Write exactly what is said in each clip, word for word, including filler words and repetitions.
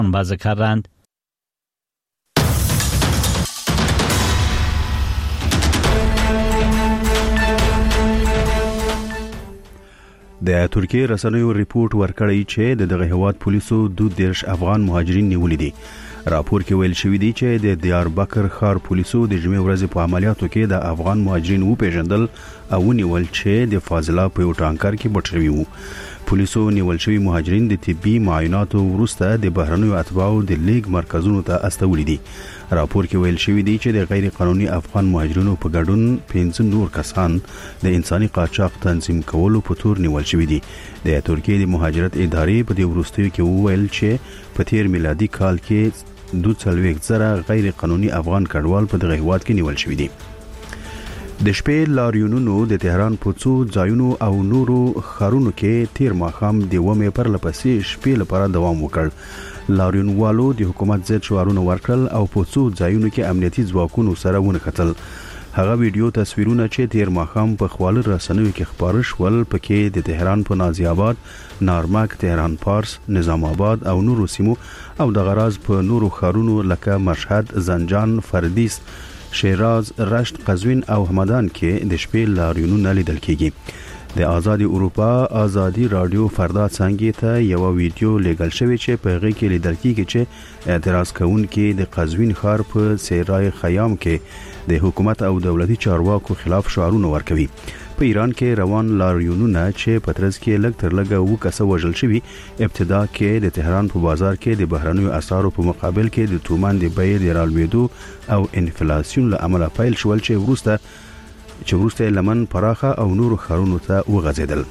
anbaza kardند. د ترکیه رسنیو ریپورت ورکړی چې د دغه هواد پولیسو دوه دیرش افغان مهاجرین نیولي دي. راپور کې ویل شوی دی چې د دیاربکر ښار پولیسو د جمعې ورځې په عملیاتو کې د افغان مهاجرین وپیژندل او ونیول چې د فاضله په یو ټانکر کې پټ شوي وو. پولیسو نیول شوی مهاجرین د طبي معایناتو وروسته د بهرنیو اتباعو د لیګ مرکزونو ته استولي دي. راپور کې ویل شوی دی چې د غیر قانوني افغان مهاجرینو په ګډون پنځه نور کسان د انساني قاچاق تنظیم کولو په تور نیول شوی دي. د ترکیه د مهاجرت ادارې په دې وروستیو کې وویل چې په تیر میلادي کال کې دوه څلوېښت زره غیر قانوني افغان کډوال په دغه هیواد کې نیول شوی دي. د شپې لاریونونو د تهران په څو ځایونو او نورو ښارونو کې تیر ماښام د ومې پر لپسې شپې لپاره دوام وکړ. لاریونوالو د حکومت ضد شعارونه ورکړل او په څو ځایونو کې امنیتي ځواکونو سره ونښتل. هغه ویډیو تصویرونه چې تیر ماښام په خواله رسنیو کې خپاره شول پکې د تهران په نازي آباد، نارمک، تهران پارس، نظام آباد او نورو سیمو او د غراز په نورو ښارونو لکه مشهد، زنجان، فردیس، شیراز، رشت، قزوین او همدان کې د شپې لاریونونه لیدل کیږي. د آزادي اروپا آزادي رادیو فردا څنګه ته یو ویډیو لیږل شوی چې په هغه کې لیدل کیږي چې اعتراض کوونکي د قزوین ښار په سیرای خیام کې د حکومت او دولتي چارواکو خلاف شعارونه ورکوي. په ایران کې روان لاریونونه چې په ترڅ کې لږ تر لږه و کسه وژل شوي. ابتدا کې د تهران په بازار کې د بهرنیو اسعارو په مقابل کې د تومان د بیې د رالوېدو او انفلاسیون له امله پیل شول چې وروسته چې وروسته لمن پراخه او نورو ښارونو ته وغځېدل.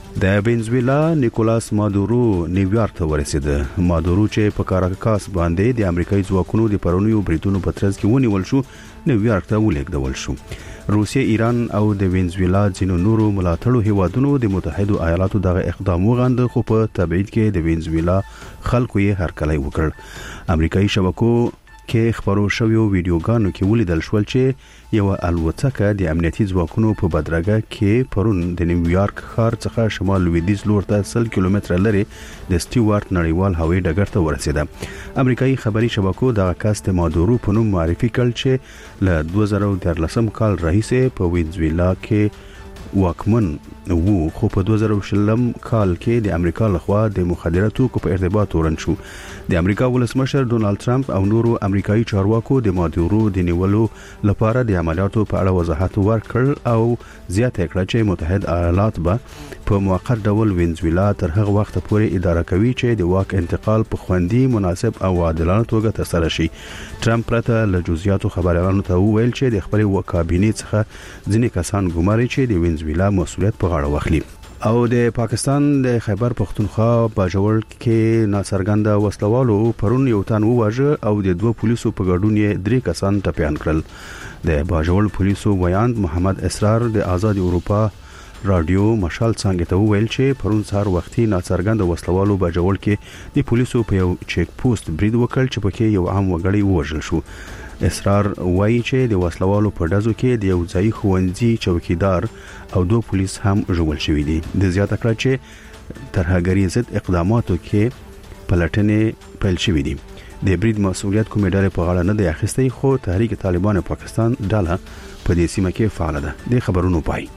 د وینزویلا نیکولاس مادورو نیویارک ته ورسید. مادورو چې په کاراکاس باندې د امریکایي ځواکونو د پرونیو بریدونو په ترڅ کې ونیول شو، نیویارک ته ولېږدول شو. روسیه، ایران او د وینزویلا ځینو نورو ملاتړو هیوادونو د متحده ایالاتو دغه اقدام وغند، خو په تبعید کې د وینزویلا خلکو یې هرکلی وکړ. امریکایي شبکو کې خبرو شویو ویډیوګانو کې ولیدل شول چې یو الوتکه د امنیتي ځواکونو په بدرګه کې پرون د نیویارک ښار څخه شمال لویدیځ لور ته سل کیلومتره لري د سټیوارت نړیوال هوایي ډګر ته ورسېده. امریکایي خبري شبکو دغه کس د مادورو په نوم معرفي کړ چې له دوه زره دیارلسم کال راهیسې په وینزویلا کې واکمن وو، خو په دوه زره شلم کال کې د امریکا لخوا د مخدره توکو په ارتباط تورن شو. د امریکا ولسمشر ډونالد ټرمپ او نورو امریکایي چارواکو د مادورو د نیولو لپاره د عملیاتو په اړه وضاحت ورکړ او زیاته کړه چې متحده ایالات به په موقت ډول وینزویلا تر هغه وخت پورې اداره کوي چې د واک انتقال په خوندي، مناسب او عادلانه توګه ترسره شي. ټرمپ پرته له جزئیاتو خبريالانو ته وویل چې د خپل کابینې څخه ځینې کسان ګماري چې د وینزویلا مسؤلیت په غاړه واخلي. او د پاکستان د خیبر پختونخوا باجوړ کې ناڅرګنده وسلوالو پرون یو تن وواژه او د دوه پولیسو په ګډون یې درې کسان ټپيان کړل. د باجوړ پولیسو ویاند محمد اسرار د آزادي اروپا رادیو مشال څنګه ته ویل چې پرون سهار وختي ناڅرګنده وسلوالو باجوړ کې د پولیسو په یو چیک پوسټ برید وکړ چې پکې یو عام وګړی وژل شو. اسرار وایي چې د وسلوالو په ډزو کې د یو ځای ښوونځي چوکیدار او دوه پولیس هم ژوبل شوي دي. د زیاته کړه چې ترهګري ضد اقداماتو کې پلټنې پیل شوې دي. د برید مسؤلیت کومې ډلې په غاړه نه دی اخیستی، خو تحریک طالبان پاکستان ډله په دې سیمه کې فعال ده. د خبرونو پای.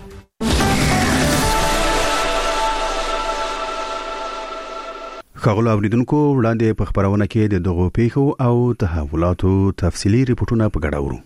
خغل اوریدونکو وړاندې په خبرونه کې د دغو پیښو او تحولاتو تفصیلی ریپورتونه په ګډه ورو.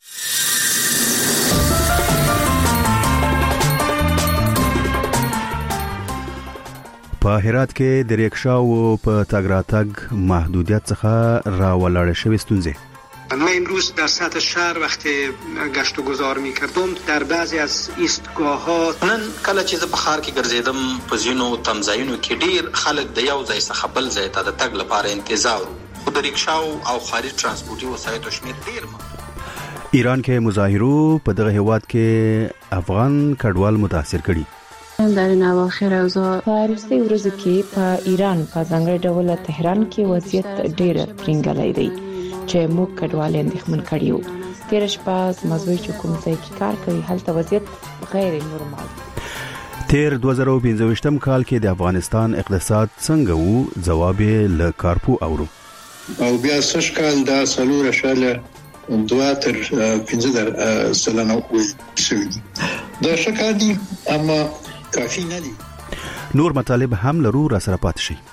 په هرات کې د ریکشاو په تګ راتګ محدودیت څخه راولاړ شوې ستونزې. من امروز در سطح شهر وقتی گشت و گذار می کردم در بعضی از ایستگاه ها نن کله چې په ښار کې ګرځیدم په ځینو تمځایونو کې ډیر خلک د یو ځای څخه بل ځای ته د تګ لپاره انتظار خو د ریکشاو او خارج ترانسپورتي وسایطو شمیر ډیر مهم. ایران کې مظاهرو په دغه هیواد کې افغان کډوال متاثر کړي. در نواخر اوضاع په وروستي ورځو کې په ایران په ځانګړي ډول تهران کې وضعیت ډیر ترنګلی دی چې موږ کډوال اندېښمن کړي یو. تېره شپه مزوی چې کوم ځای کې کار کوي هلته وضعیت غیر نورمال. تیر دوه زره پنځه ویشتم کال کې د افغانستان اقتصاد څنګه وو؟ ځواب یې له کارپو اورو. او بیا سږ کال دا څلور اشاریه دوه تر پنځه سلنه شوي دي. دا ښه کار دی اما کافي نه دي. نور مطالب هم لرو را سره پات شي.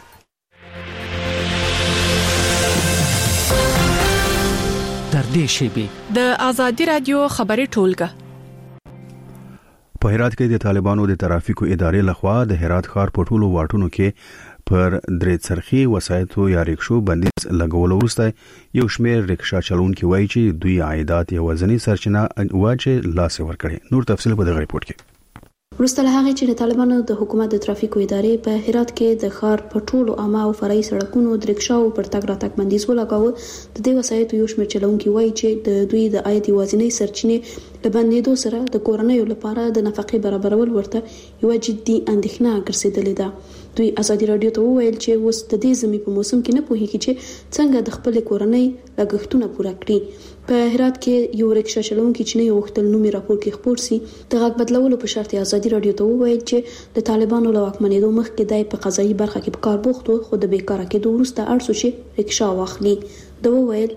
در دې شیبې د آزادي رادیو خبري ټولګه. په هرات کې د طالبانو د ترافیکو ادارې لخوا د هرات ښار په ټولو واټونو کې پر درې څرخي وسایطو یا ریکشو بندیز لګول وروسته یو شمېر ریکشا چلونکي وایي چې دوی عایدات یې وزنی سرچینه واچې لاس ورکړي. نور تفصیل په دغه ریپورت کې. وروسته له هغې چې د طالبانو د حکومت د ترافیکو ادارې په هرات کې د ښار په ټولو عامه او فرعي سړکونو د ریکشاو پر تګ راتګ بندیز ولګاوه، د دې وسایطو یو شمېر چلونکي وایي چې د دوی د عاید یوازینۍ سرچینې له بندېدو سره د کورنیو لپاره د نفقې برابرول ورته یوه جدي اندېښنه ګرځېدلې ده. دوی ازادي رادیو ته وویل چې اوس د دې زمي په موسم کې نه پوهیږي چې څنګه د خپل کورنۍ لګښتونه پوره کړي. په هرات کې یو ریکشا چلونکي چې نه وختل نومي راپور کې خبر سي د غږ بدلولو په شرط ازادي رادیو ته وویل چې د طالبانو له واکمنېدو مخکې د په قضایي برخه کې په کار بوخت و، خو د بیکاره کېدو وروسته اړ شو چې ریکشا واخلي. دا وویل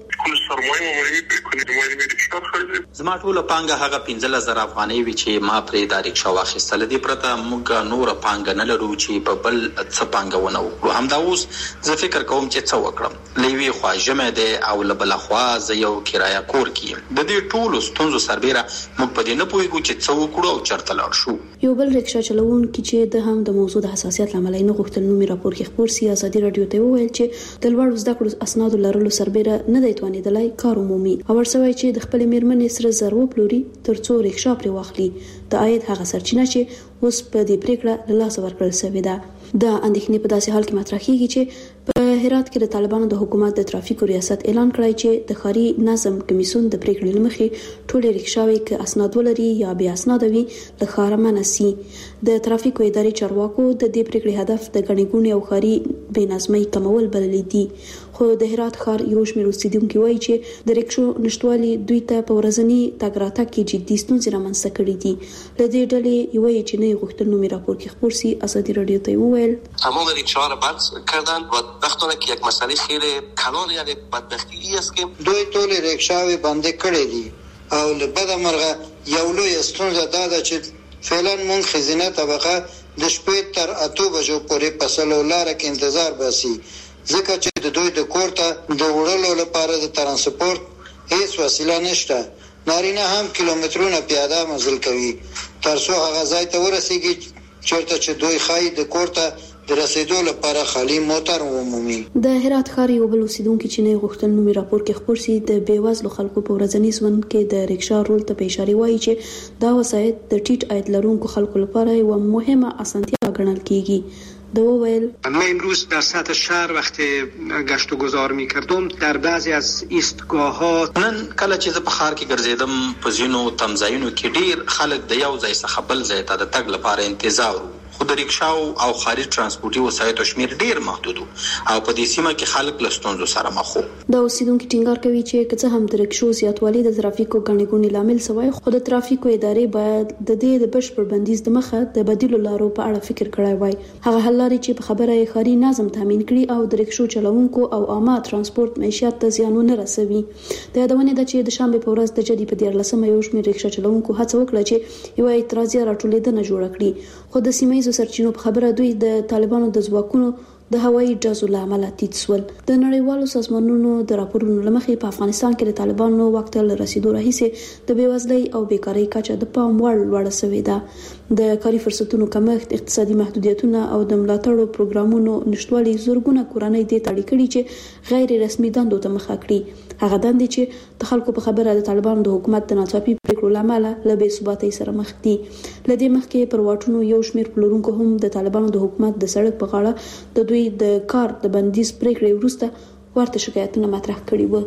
زما ټوله پانګه هغه پنځلس زره افغانۍ وي چې ما پرې دا ریکشا واخیستله. دې پرته موږ نوره پانګه نه لرو چې په بل څه پانګه ونه وکړو. همدا اوس زه فکر کوم چې څه وکړم. له یوې خوا ژمی دی او له بله خوا زه یو کرایه کور کې یم. د دې ټولو ستونزو سربیره موږ په دې نه پوهېږو چې څه وکړو او چېرته لاړ شو. یو بل ریکشا چلونکي چې د هم د موضوع د حساسیت له امله نه غوښتل نومي راپور کې خبر سي ازادي رادیو ته وویل چې د لوړو زده کړو اسنادو لرلو سربیره نه دی توانېدلی کار ومومي او ورسوي چې د خپل میرمنې سره زر وپلوري ترڅو ریکشا پرې واخلي. د عاید هغه سرچینه چې اوس په دې پریکړه له لاسه ورکړل شوې ده. د اندېښنې په داسې حال کې مطرح کیږي چې په هرات کې د طالبانو د حکومت د ترافیکو ریاست اعلان کړی چې د ښاري نظم کمیسیون د پریکړې لمخې ټولې ریکشاوې که اسناد ولري یا بې اسناده وي له ښاره منع سي. د ترافیکو ادارې چارواکو د دې پریکړې هدف د ګڼې ګوڼې او ښاري بې نظمۍ کمول بللی دي. خو د هرات ښار یو شمېر اوسیدونکي وایي چې د ریکشو نشتوالي دوی ته په ورځني تګ راتګ کې جدي ستونزې رامنځته کړي دي. له دې ډلې یوه یې چې نه یې غوښتل نومي راپور کې خبر سي ازادي رادیو ته وویل تمام ریکشاها را بند کردن و وقتانه که یک مسئله خیلی کلان یعنی بدبختی است که دوی ټول ریکشاوې بندې کړې دي او له بده مرغه یو لوی ستونزه دا ده چې فعلا مونږ ښځینه طبقه د شپې تر اتو بجو پورې په سلو لاره کې انتظار باسي ځکه چې د دوی د کور ته د وړلو لپاره د ترانسپورت هیڅ وسیله نشته. نارینه هم کیلومترونه پیاده مزل کوي تر څو هغه ځای ته ورسیږي چېرته چې دوی ښایي د کور ته د رسیدو لپاره خالي موټر ومومي. د هرات ښار یو بل اوسیدونکي چې نه غوښتل نومي راپور کې خبر سي د بېوزلو خلکو په ورځني ژوند کې د ریکشا رول ته په اشاره وایي چې دا وسایط د ټیټ عاید لرونکو خلکو لپاره یوه مهمه اسانتیا ګڼل کیږي. دو ویل من امروز در سطح شهر وقتی گشت و گذار می کردم در بعضی از ایستگاه ها نن کله چې زه په ښار کې ګرځېدم په ځینو تمځایونو کې ډیر خلک د یو ځای څخه بل ځای ته د تګ لپاره انتظار وو، خو د ریکشاو او خاري ترانسپورتي وسایطو شمیر ډیر محدود او په دې سیمه کې خلک له ستونزو سره مخ وو. دا اوسیدونکي ټینګار کوي چې که څه هم د ریکشو زیاتوالی د ترافیکو ګڼې ګوڼې لامل شوی، خو د ترافیکو ادارې باید د دې د بشپړ بندیز د مخه د بدیلو لارو په اړه فکر کړی وای. هغه حل لارې چې په خبره یې ښاري نظم تامین کړي او د ریکشو چلونکو او عامه ترانسپورت معیشت ته زیان ونه رسوي. د یادونې ده چې د شنبې په ورځ د جدي په دیارلسمه یو شمېر ریکشا چلونکو هڅه وکړه چې یوه اعتراضیه راټولېدنه جوړه کړي، خو د سیمه ییزو سرچینو په خبره دوی د طالبانو د ځواکونو د هوایي ډزو له امله تیت سول. د نړیوالو سازمانونو د راپورونو له مخې په افغانستان کې د طالبانو واک ته له رسیدو راهیسې د بېوزلۍ او بیکارۍ کچه د پام وړ لوړه شوې ده. د کاري فرصتونو کمښت، اقتصادي محدودیتونه او د ملاتړو پروګرامونو نشتوالي زرګونه کورنۍ دې ته اړ کړي چې غیر رسمي دندو ته مخه کړي. هغه دندې چې د خلکو په خبره د طالبانو د حکومت د ناڅاپي پریکړو له امله له بې ثباتۍ سره مخ دي. له دې مخکې پر واټونو یو شمېر پلورونکو هم د طالبانو د حکومت د سړک په غاړه د دوی د کار د بندیز پریکړې وروسته ورته شکایتونه مطرح کړي وو.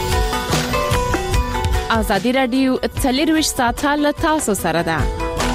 آزادي رادیو څلرویشت ساعته له تاسو سره ده.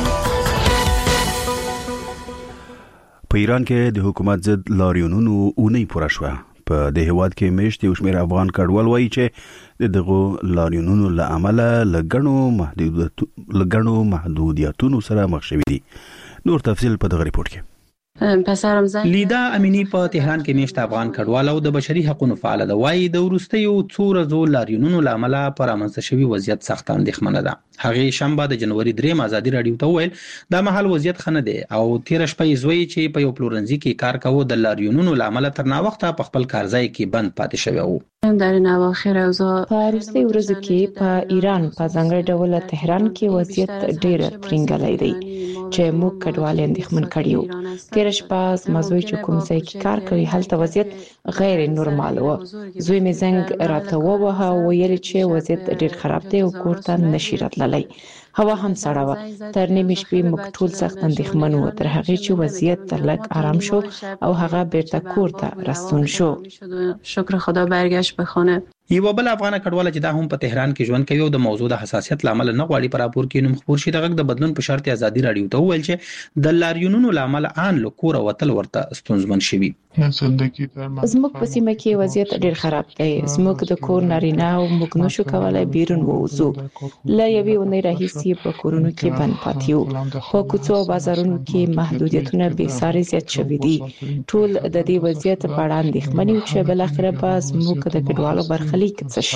په ایران کې د حکومت ضد لاریونونو اونۍ پوره شوه. په د هیواد کې مشت یو شمېر افغان کډوال وایي چې د دغه لاریونونو له امله لګڼو محدودیتونو لګڼو محدودیتونو سره مخ شوي دي. نور تفصیل په دغه ریپورت کې. پسرم زنگ لیدا امینی په تهران کې میشت افغان کډوال او د بشري حقوقو فعال ده وایي د ورستیو څو ورځو لاریونونو لامل پر امنځته شوی وضعیت سخت اندېښمنه ده. هغه شنبه د جنوري دریم ازادي رادیو ته ویل دا مهال وضعیت خنه دی او تیر شپه زوی چې په یو پلورنځي کې کار کاوه د لاریونونو لامل تر نا وخته په خپل کارځای کې بند پاتې شوی وو. در این اواخر اوضاع په وروستي ورځو کې په ایران په ځانګړي ډول تهران کې وضعیت ډېر ترنګلی دی چې موږ کډوال اندېښمن کړي یو. تیر شپه مزوی چې کوم ځای کې کار کوي هلته وضعیت غیر نورمال و. زوی مې زنګ راته ووهه او ویل چې وضعیت ډېر خراب دی او کور ته نشي راتللی. هوا هم سړه وه. تر نیمې شپې موږ ټول سخت اندېښمن وو تر هغې چې وضعیت لږ آرام شو او هغه بیرته کور ته راستون شو. شکر خدا برگشت به خانه. یو بل افغان کډوال چې دا هم په تهران کې ژوند کوي او د موضوع د حساسیت لامل نه غواړي پر راپور کې نوم خبر شي دغه د بدلون په شرط ازادي رادیو ته ویل چې د لاریونونو لامل ان له کور وتل ورته ستونزمن شوي. زموږ په سیمه کې وضعیت ډېر خراب دی. زموږ د کور نارینه او موږ نشو کولای بیرون ووځو. له یوې اونۍ راهیسې په کورونو کې بند پاتې یو. په کوڅو او بازارونو کې محدودیتونه بې ساري زیات شوي دي. ټول د دې وضعیت په اړه اندېښمن یو چې بالاخره به زموږ د کډوالو برخلیک څه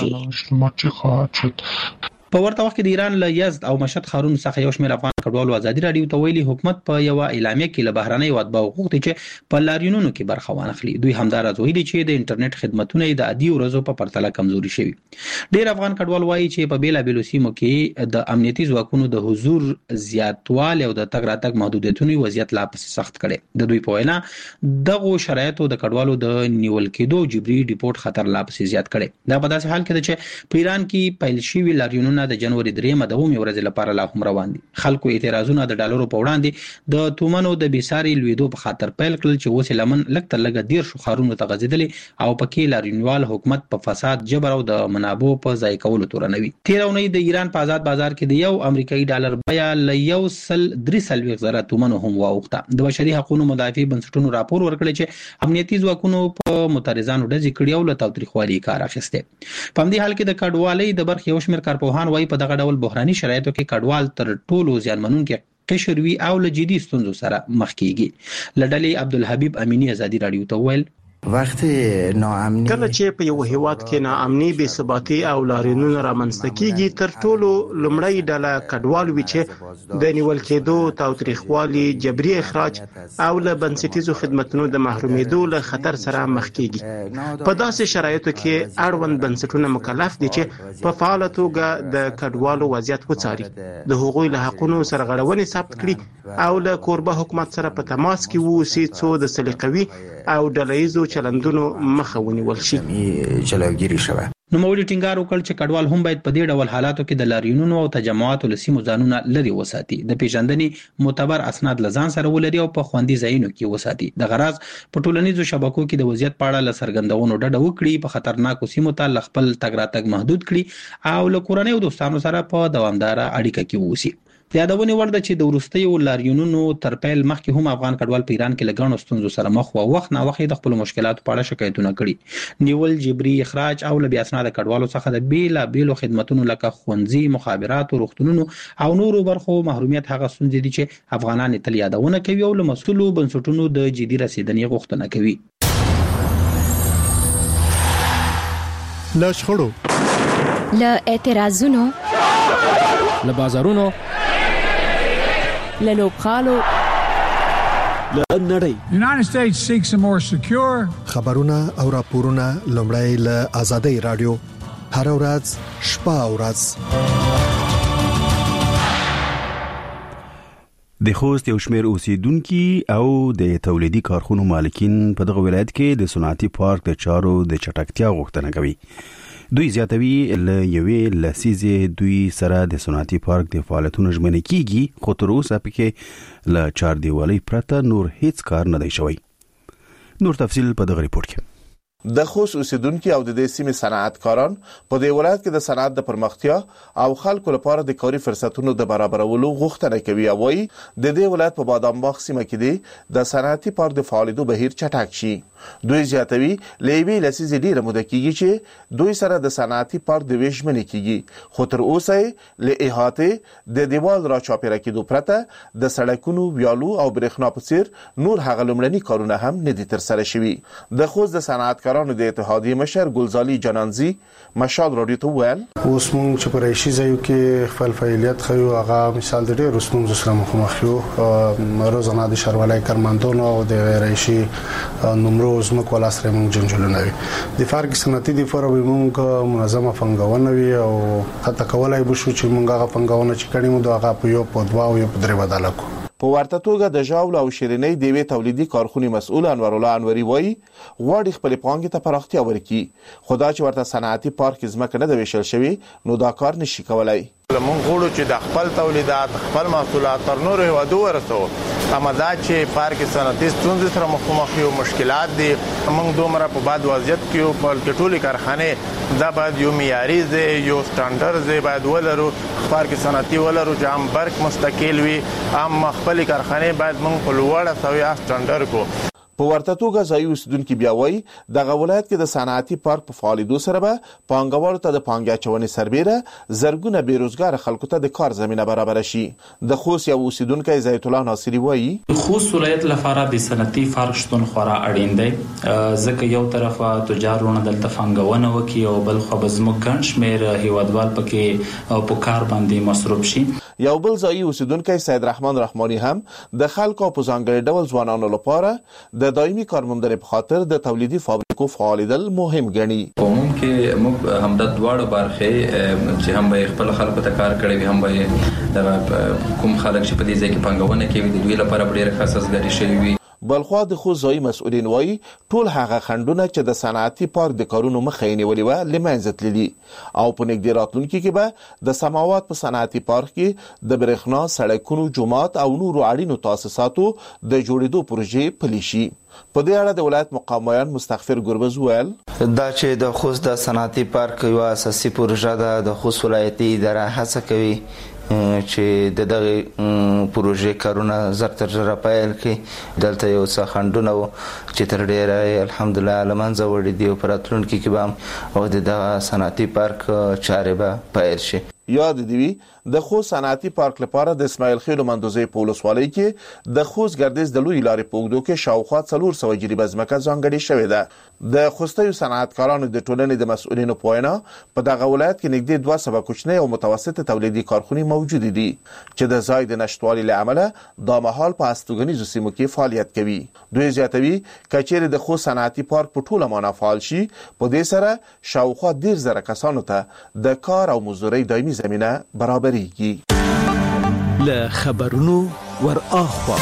شي. په ورته وخت کې د ایران له یزد او مشهد ښارونو څخه یو شمېر افغان کډوالو ازادي رادیو ته ویلي حکومت په یو اعلامیه کې له بهرنۍ واتباع حقوق چې په لاریونونو کې برخه وانخلي. دوی همدارز ویلي چې د انټرنیټ خدماتونه د عادي ورځو په پرتله کمزوري شوي. ډېر افغان کډوال وایي چې په بیلابېلو سیمو کې د امنیتي ځواکونو د حضور زیاتوالی او د تګ راتګ محدودیتونو وضعیت لا پسې سخت کړي. د دوی په وینا دغه شرایطو د کډوالو د نیول کېدو جبري ډیپورت خطر لا پسې زیات کړي. دا په داسې حال کې ده چې په ایران کې پیل شوي لاریونونه د جنوري درېمه د اومې ورځې لپاره لا هم روان دي. خلکو اعتراضونه د ډالرو په وړاندې د تومنو د بیساري لویدو په خاطر پیل کړل چې اوس لمن لږ تر لږه ډیر شو خارونو ته غځېدلي او پکې لاریونوال حکومت په فساد جبر او د منابعو په ځای کولو تورنوي. تیر اونۍ د ایران په آزاد بازار کې د یو امریکایي ډالر بیه ل یو سل درې سلويخ زره تومنو هم واوښته. د بشري حقوقو مدافع بنسټونو راپور ورکړی چې امنیتي ځواکونو په مترازانو ډزې کړي او له تاوتریخوالي کار اخیسته. په همدې حال کې د کډوالۍ د برخې یو شمېر کارپوهان وایي په دغه ډول بحراني شرایطو کې کډوال تر ټولو زیانمنونکي قشر وی او له جدي ستونزو سره مخ کیږي. لډلې عبدالحبیب امینی ازادي رادیو ته ویل وخت ناامنی کله چې په یو هیواد کې ناامني بې ثباتي او لاریونونه رامنځته کیږي تر ټولو لومړی ډله کډوال وي چې د نیول کېدو تاوتریخوالي جبري اخراج او له بنسټیزو خدماتو د محرومېدو له خطر سره مخ کیږي. په داسې شرایطو کې اړوند بنسټونه مکلف دي چې په فعاله توګه د کډوالو وضعیت وڅاري، د هغوی له حقوقو سرغړونې ثبت کړي او له کوربه حکومت سره په تماس کې ووسي څو د سلیقوي او ډلهیزو چلندونو مخه ونیول شي. جلوگیری شوه. نو مولي ټینګار وکړ چې کډوال هم باید په دې ډول حالاتو کې د لاریونونو او تجمعاتو له سیمو ځانونه لري وساتي، د پیژندنې معتبر اسناد لزان سره ولري او په خوندي ځایونو کې وساتي. د غرض په ټولنیزو شبکو کې د وضعیت په اړه له څرګندونو ډډه وکړي، په خطرناکو سیمو ته خپل تګ راتګ محدود کړي او له کورنۍ او دوستانو سره په دوامدار اړیکه کې ووسي. د یادونې وړ ده چې د وروستیو لاریونونو تر پیل مخکې هم افغان کډوال په ایران کې له ګڼو ستونزو سره مخ وو. وخت نا وخت د خپل مشکلاتو په اړه شکایتونه کړي. نیول، جبري اخراج او له بې اسناده کډوالو څخه د بیلابېلو خدماتونو لکه ښوونځي، مخابراتو، روغتونونو او نورو برخو محرومیت هغه ستونزې دي چې افغانان تل یادونه کوي او له مسؤلو بنسټونو د جدي رسیدنې غوښتنه کوي. له شخړو، له اعتراضونو، له بازارونو، له لوبغالو، له نړۍ United States seeks a more secure خبرونه او راپورونه لومړی له آزادۍ رادیو هر ورځ شپه او ورځ. د خوست یو شمېر اوسیدونکي او د تولیدي کارخونو مالکین په دغه ولایت کې د صنعتي پارک د چارو د چټکتیا غوښتنه کوي. دوی زیاتوي له یوې لسیزې دوی سره د صنعتي پارک د فعالیتونو ژمنه کیږي، خو تر اوسه پکې له چار دیوالۍ پرته نور هیڅ کار نه دی شوی. نور تفصیل په دغه ریپورت کې. د خوست اوسیدونکو او د دې سیمې صنعتکاران په دې ولایت کې د صنعت د پرمختیا او خلکو لپاره د کاري فرصتونو د برابرولو غوښتنه کوي او وايي د دې ولایت په بادام باغ سیمه کې د صنعتي پارک د فعالیتو بهیر چټک شي. دوی زیاتوي لېوی لسیزې ډیره موده کېږي چې دوی سره د صنعتي پارک د ویشمنې کېږي، خو تر اوسه له احاطې د دیوال را چاپیره کېدو پرته د سړکونو، ویالو او برېښنا په څیر نور هغه لومړني کارونه هم نه دي ترسره شوي. د خوست د صنعت کارانو د اتحادیې مشر ګلزالي جنانزي مشال راډیو ته وویل اوس موږ چې په رئیسي ځایو کې خپل فعالیت خو هغه مثال د ډېرو ستونزو سره مخامخ یو، روزانه د ښاروالۍ کارمندانو او د رئیسي نمرو زموږ ولا سره موږ جنجالونه وي. د فرق صنعتي د فورا به موږ منظمه پنګونه وي او حتی کولای به شو چې موږ هغه پنګونه چې کړي مو دغه په یو په دوا او یو په درې بدل کو. په ورته توګه د ژاول او شیرینۍ د وی تولیدي کارخونې مسؤل انور الله انوري وایي غواړي خپل پانګې ته پراختیا ورکړي، خو دا چې ورته صنعتي پارک ځمکه نه د ویشل شوی نو دا کار نشي کولای. موږ غواړو چې د خپل تولیدات خپل محصولات تر نورو هیوادو ورسو، اما دا چې پارک صنعتي ستونزې سره مخامخ یو مشکلات دي. موږ دومره په باد وضعیت کې په ټولې کارخانه دا باید یو معیاري ځای یو سټانډرډ ځای باید ولرو، پارک صنعتي ولرو چې هم برق مستقل وي، هم خپل کارخانه باید موږ په لوړه سویا سټانډرډ کو. په ورته توګه ځایي اوسیدونکو بیا وایي دغه ولایت کې د صنعتي پارک په فعالیتو سره به پانګوالو ته د پانګې اچونې سربېره زرګونه بیروزګار خلکو ته د کار زمینه برابر شي. د خوست یو اوسیدونکی زیت الله ناصری وایي خوست ولایت لپاره د صنعتي پارک شتون خورا اړین دی، ځکه یو طرفه تجارونه دلته پانګونه وکړي او بل خو به زموږ ګڼ شمېر هیوادوال پکې په کار باندې مصروف شي. یو بل ځایي اوسیدونکی سید رحمان رحماني هم د خلکو په ځانګړي ډول ځوانانو لپاره د دایمي کارموندنې په خاطر د تولیدي فابریکو فعالیدل مهم ګڼي. په عموم کې موږ هم د دواړو برخې چې هم به خپل خلکو ته کار کړی وي، هم به د کوم خلک چې په دې ځای کې پانګونه کوي د دوی لپاره ډېر خاصه شوی وي. بلخوا د خو ځایي مسؤلین وایي ټول هغه خندونه چې د صنعتي پارک د کارونو مخه یې نیولې وه له منځه تللي او په نږدې راتلونکي کې به د سماوات په صنعتي پارک کې د برېښنا، سړکونو، جومات او نورو اړینو تاسیساتو د جوړېدو پروژې پلي شي. په دې اړه د ولایت مقام مستغفر ګربز ویل دا چې د خوست د صنعتي پارک یو اساسي پروژه ده، د خوست ولایتي اداره هڅه کوي چې د دغه پروژې کارونه زر تر زر پیل کړي. دلته یو څه خندونه و چې تر ډیره الحمدلله لمنځه وړي دي او په راتلونکي کې به او د دغه صنعتي پارک چارې به پیل شي. یاد دی وی د خوست صنعتي پارک لپاره د اسماعیل خیل مندوزي په ولسوالۍ کې د خوست ګردیز د لوی لارې په اوږدو کې شاوخوا څلور سوه جریبه ځمکه ځانګړې شوې ده. د خوستیو صنعتکارانو د ټولنې د مسؤلینو په وینا په دغه ولایت کې نږدې دوه سوه کوچنۍ او متوسطې تولیدي کارخونې موجودې دي چې د ځای د نشتوالي له امله دا مهال په هستوګنیزو سیمو کې فعالیت کوي. دوی زیاتوي که چیرې د خوست صنعتي پارک په ټوله معنا فعال شي، په دې سره شاوخوا ډېر زره کسانو ته د کار او مزدورۍ دایمي زمینه برابرېږي. له خبرونو ور اخوا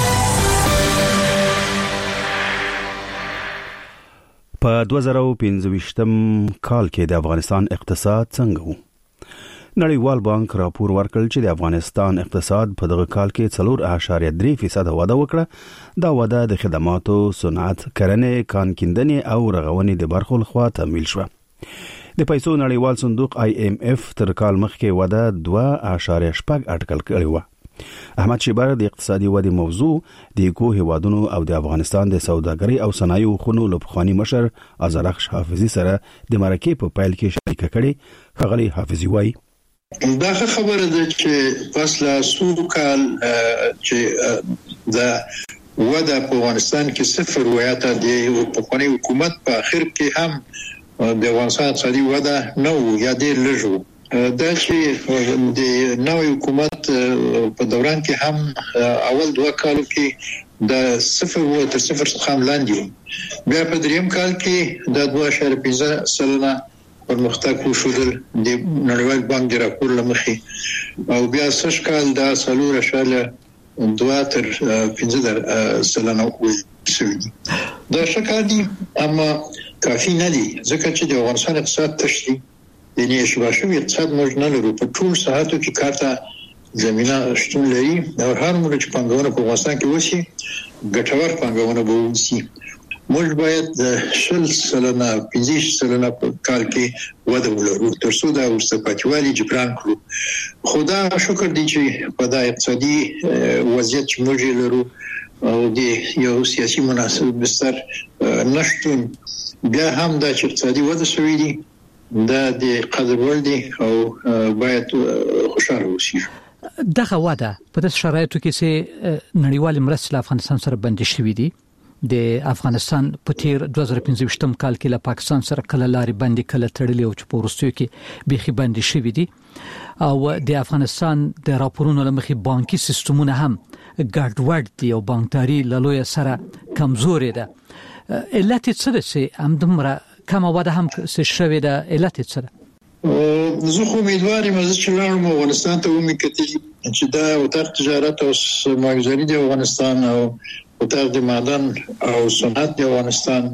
په دوه زره او پنځه ویشتم کال کې د افغانستان اقتصاد څنګه و؟ نړیوال بانک راپور ورکړ چې د افغانستان اقتصاد په دغه کال کې څلور اعشاریه درې فیصد وده وکړه. دا وده د خدماتو، صنعت، کرنې، کان کیندنې او رغونې د برخو لخوا تمویل شوه. د پیسو نړیوال صندوق آی ایم اف تر کال مخکې وده دوه اعشاریه شپږ اټکل کړې وه. احمد شیبر د اقتصادي ودې موضوع د یکو هیوادونو او د افغانستان د سوداګرۍ او صنایعو خونو له پخواني مشر ازرخش حافظي سره د مرکې په پیل کې شریکه کړې. ښاغلی حافظي وایي دا خبره ده چې پس له څو کال چې د وده په افغانستان کې صفر ویا ته د پخواني حکومت په اخر کې هم د افغانستان اقتصادي وده نه و یا ډېر لږ و. دا چې د نوې حکومت په دوران کې هم اول دوه کالو کې د صفر و تر صفر څخه هم لاندې و. بیا په دریم کال کې د دوه اعشاریه پنځه سلنه پرمختګ وښودل د نړیوال بانک د راپور له مخې، او بیا سږ کال د څلور اعشاریه دوه تر پنځه سلنه ویل شوي دي. دا ښه کار دي اما کافي نه دي، ځکه چې د افغانستان اقتصاد تش دی. د نېشبه شوي اقتصاد موږ نه لرو. په ټول ساحاتو کې کار ته زمینه شتون لري او هر موږ چې پانګونه په افغانستان کې وشي ګټور پانګونه به وشي. موږ باید شل سلنه پنځه سلنه په کال کې وده ولرو ترڅو دا ورسته پاتوالي جبران کړو خدا شکر دی چې په دا اقتصادي وضعیت چې موږ لرو او د یو سیاسي مناسب بستر نشټون بیا هم دا چې اقتصادي وده شوې دي دا د قدر وړ دي او باید خوشاله اوسئ. دغه وده په داسې شرایطو کې چې نړیوال مرستې له افغانستان سره بندي شوې دي. د افغانستان په تیر دوه زره پنځه کال کې له پاکستان سره کله لارې بندي کله تړلې او چې په وروستیو کې بيخي بندي شوې دي او د افغانستان د راپورونو لمخې بانکي سیستمونه هم ګډوډ دي او بانکداري له لوی سره کمزورې ده. علت څه ده چې هم دومره کم وده هم څه شوې ده؟ علت څه ده؟ زه خو امیدوار یم چې لاړم افغانستان ته ومې کتلې چې دا وتر تجارت او سرمایه‌ګذاري د افغانستان او وتر د معدن او صنعت د افغانستان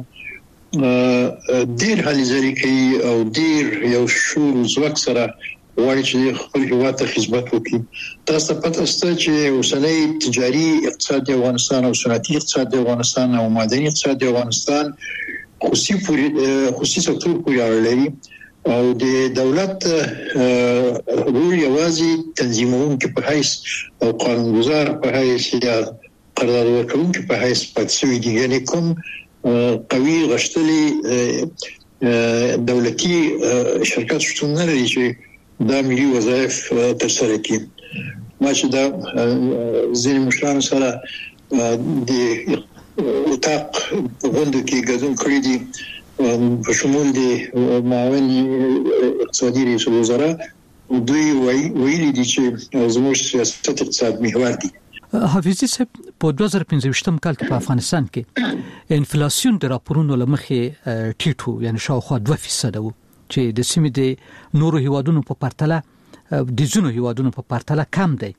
ډیر هلي ځري کوي او ډیر یو شور زوک سره وایي چې خپل هیواد ته خدمت وکړي. تاسو ته پته شته چې اوسنۍ تجاري اقتصاد د افغانستان او صنعتي اقتصاد د افغانستان او معدني اقتصاد د افغانستان خصوصي پوری خصوصي سکتور پورې اړه لري او د دولت رول یوازې تنظیمونکو په حیث او قانونګذار په حیث یا قرارداد ورکوونکو په حیث پاتې شوی دي. یعنی کوم قوي غشتلي دولتي شرکت شتون نه لري چې دا ملي وظایف تر سره کوي. ما چې دا ځینې مشرانو سره د اتاق غونډه کې ګډون کړی دي په شمول د معاون اقتصادي رئیس الوزرا دوی ویلي دي چې زموږ سیاست اقتصاد محور دي. حافظي صاحب په دوه زره پنځه کال کې په افغانستان کې انفلاسیون د راپورونو لمخې ټیټو یعنی شاوخوا دوه فیصد وو چې د سیمې د نورو هیوادونو په پرتله د ځینو هیوادونو په پرتله کم دی.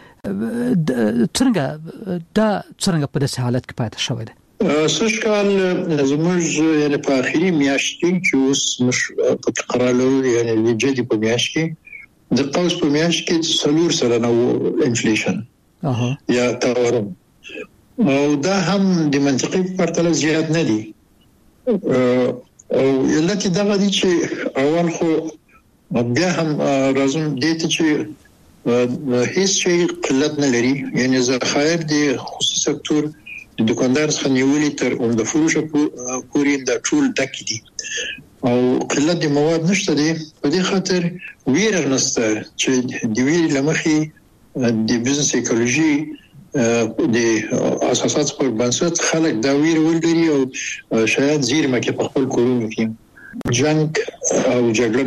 څنګه دا څنګه په داسې حالت کې پاتې شوی دی؟ سږ کال زموږ یعنی په اخري میاشت کې چې اوس مش په قرار لرو یعنی د جدي په میاشت کې د قوس په میاشت کې څلور سلنه وو انفلیشن یا تورم او دا هم د منطقي په پرتله زیات نه دي او علت دا دی چې اول خو بیا هم راځم دې ته چې هیڅ شي قلت نه لري یعنی ذخایر د خصوصي سکتور د دکاندار څخه نیولې تر عمده فروش پورې د ټول ډک دي او قلت د مواد نشته دي. په دې خاطر ویره نشته چې د ویرې لمخې د بزنس ایکولوژي د اساسات پر بنسټ خلک دا ویره ولري او شاید زیرمه کې په خپل کورونو کې جنگ او جګړه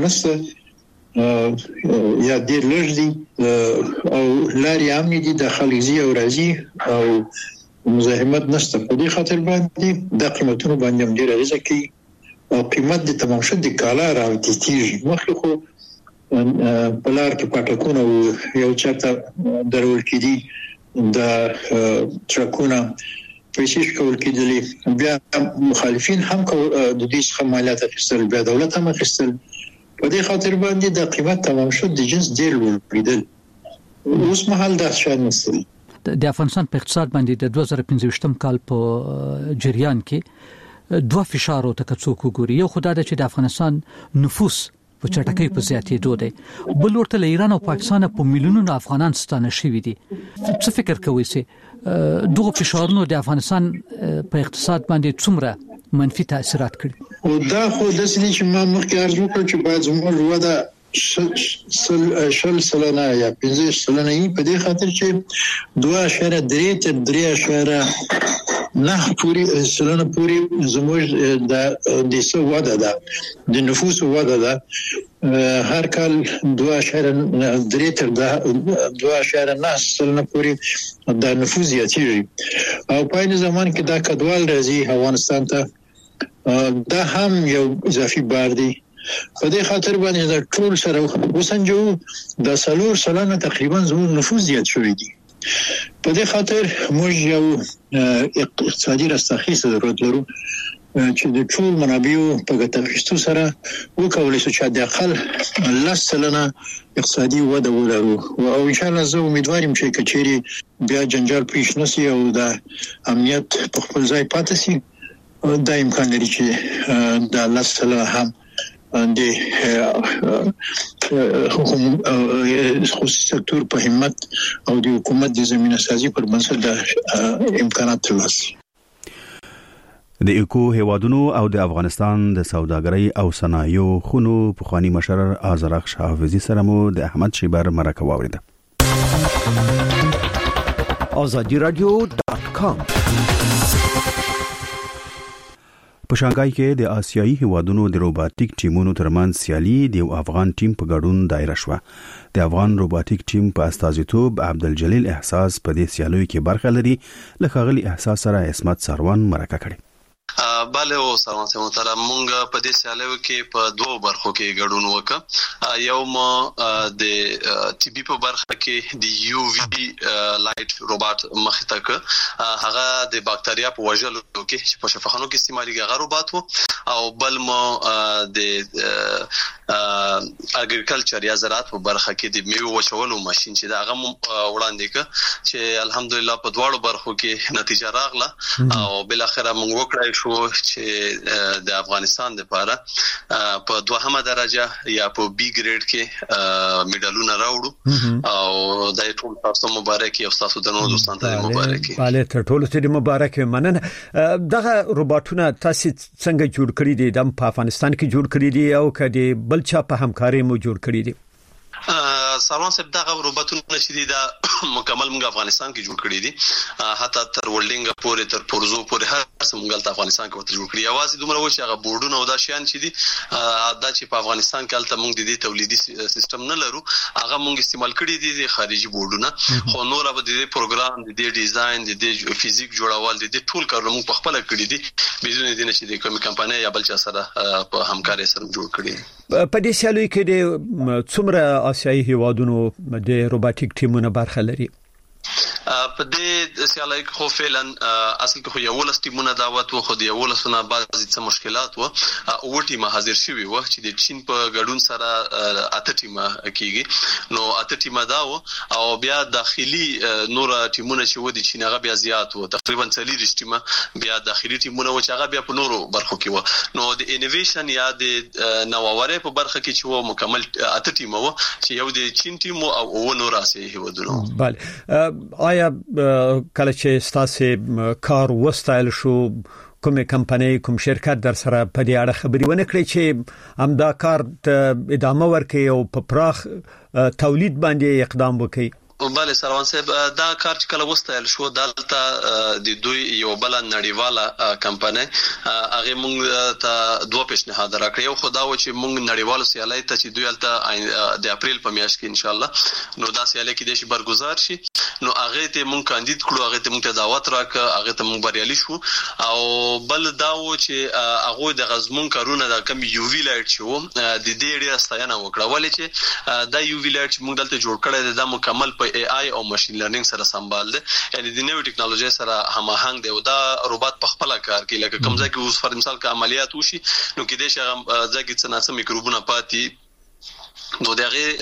نشته یا ډیر لږ دي او لاري امني دي د خلګزي او راځي او مزاحمت نشته. په دې خاطر باندې د قیمتونو باندې ډیر اغیزه کوي او قیمت د تمام شد د کالا راوتیږي. مخکې خو په لار کې پټکونه یو چاته درول کېدي د ترکونه پیسې کول کېدلې بیا مخالفین هم د دې څخه مالیات اخیستل بیا دولت هم اخیستل. په دې خاطر باندې د قیمت تمام شد د جنس ډیر لوړیدل. اوس مهال دا شاید نسل د افغانستان په اقتصاد باندې د دوه زره پنځه کال په جریان کې دوه فشار او تکڅوک وګوري. یو خدای د چې د افغانستان نفوس په چټکۍ په زیاتېدو دی بل ورته له ایران او پاکستان په میلیونونو افغانان ستانه شوي دي. څه فکر کوئ چې دغه فشارونو د افغانستان په اقتصاد باندې څومره منفي تاثیرات کړي؟ او دا خو د سړي چې ما مخکې عرض وکړ چې باید زموږ وده شل شل سلنه یا پنځه سلنه یې په دې خاطر چې دوه اشاره درې تر درې اشاره نه پوری سلنه پوری زموږ د د څو وده ده د نفوس وده ده هر کال دوه اشاره درې تر دوه اشاره نه سلنه پوری د نفوس زیاتېږي او په این زمان کې دا کډوال راځي افغانستان ته دا هم یو اضافي بار دی. په دې خاطر باندې دا ټول سره وسنجو د سلور سلنه تقریبا زموږ نفوس زیات شوی دی. په دې خاطر موږ یو اقتصادي رستاخیز ضرورت لرو چې د ټول منابعو په ګټه اخیستو سره وکولای شو چې د اقل لس سلنه اقتصادي وده ولرو او ان شاء الله زه امیدوار یم چې کچېری بیا جنجال پیښ نشي او د امنیت په خپل ځای پاتې شي دا امکان لري چې د الله سره هم د خصوصي سکتور په همت او د حکومت د زمينه سازي پر بنسټ د امکانات ترلاسه د ایکو هیوادونو او د افغانستان د سوداګرۍ او صنایعو خونو پخوانی مشر آذرخ شاهوزی سره مو د احمد شیبر مرکه واوریده. آزادی رادیو دات کام. په شانګهای کې د آسیایي هیوادونو د روباټیک ټیمونو ترمنځ سیالي د افغان ټیم په ګډون دایره شوه. د افغان روباټیک ټیم په استازیتوب عبدالجلیل احساس په دې سیالیو کې برخه لري. لکه غلی احساس سره عصمت سروان مرکه کړي. bale او سلام سم تعالی مونږ په دې سیالیو کې په دوه برخو کې ګډون وکړ. یو ما د ټي بي په برخه کې د یو وی لایټ روباټ مخ ته ک هغه د باکتریا په وژلو کې په شفاخانو کې استعمالي هغه روباټ وو او بل ما د اګریکلچر یا زراعت په برخه کې د میوه وچولو ماشين چې دا هغه وړاندې ک چې الحمدلله په دواړو برخو کې نتیجه راغله او بل اخر موږ وکړای شو چې د افغانستان لپاره په دوهمه درجه یا په بي ګریډ کې میډالونه راوړو او د ټول تاسو مبارک او تاسو د نورو دوستانو ته مبارک. bale ته ټول ته مبارک مننه. دغه روباټونه تاسو څنګه جوړ کړی دي؟ د افغانستان کې جوړ کړی دي او کدي بل چا په همکاري مو جوړ کړی دي؟ سروان صاحب دغه روباټونه چې دي دا مکمل موږ افغانستان کې جوړ کړی دي حتی تر ولډینګ پورې تر پورزو پورې هر څه موږ د افغانستان کې وته جوړ کړی. اواز دومره و چې هغه بورډونه او دا شیان چې دي دا چې په افغانستان کې الته موږ د دې تولیدي سیستم نه لرو هغه موږ استعمال کړی دي د خارجي بورډونه خو نور به د دې پروګرام د دې ډیزاین د دې فزیک جوړول د دې ټول کارونه موږ په خپل کړی دي بدون دې نشي د کومې کمپنۍ یا بل چا سره په همکاري سره جوړ کړی. په دې سیالیو کې د څومره آسیایي هیوادونو د روباټیک ټیمونو برخه لري؟ په دې سیالای خو فعلا اصل کې خو یو ولس ټیمونه دعوت و خو د یو ولسونه بعضی څه مشکلات و او ټیمه حاضر شوی و چې د چین په ګډون سره اته ټیمه کیږي نو اته ټیمه دا و او بیا داخلي نور ټیمونه چې و د چین هغه بیا زیات و تقریبا څلور ټیمه بیا داخلي ټیمونه و چې هغه بیا په نورو برخو کې و نو د انوویشن یا د نوښت په برخه کې چې و مکمل اته ټیمه و چې یو د چین ټیم او نور آسیایي هیوادونو. بله آیا کله چې تاسو کار وستایل شو کومه کمپنۍ کوم شرکت در سره په دې اړه خبري ونه کړی چې هم دا کار ادامه ورکړي او په پراخ تولید باندې اقدام وکړي؟ بله سروان صاحب دا کار چې کله وستایل شو دلته د دوی یو بل نړیواله کمپنۍ هغه موږ ته دوه پیشنهاد راکړي او خدا و چې موږ نړیوالو سیالۍ ته چې دوی الته د اپریل په میاشت کې ان شاء الله نو دا سیالۍ کې د شي برگزار شي نو هغه ته موږ کاندید کړو هغه ته موږ دعوت راکړه هغه ته موږ بریالي شو او بل دا و چې هغه د غزمون کارونه د کم یو وی لایټ شو د دې ډیره ستاینه وکړه ولې چې دا یو وی لایټ موږ دلته جوړ کړی د مکمل په اي اي او ماشين لرنینګ سره سمبال دي یعنی د نوې ټکنالوژي سره هماهنګ دی او دا روباټ په خپل کار کې لکه کوم ځای کې اوس پر مثال کې عملیات وشي نو کې د شغه ځای کې څه ناسم میکروبونه پاتې نو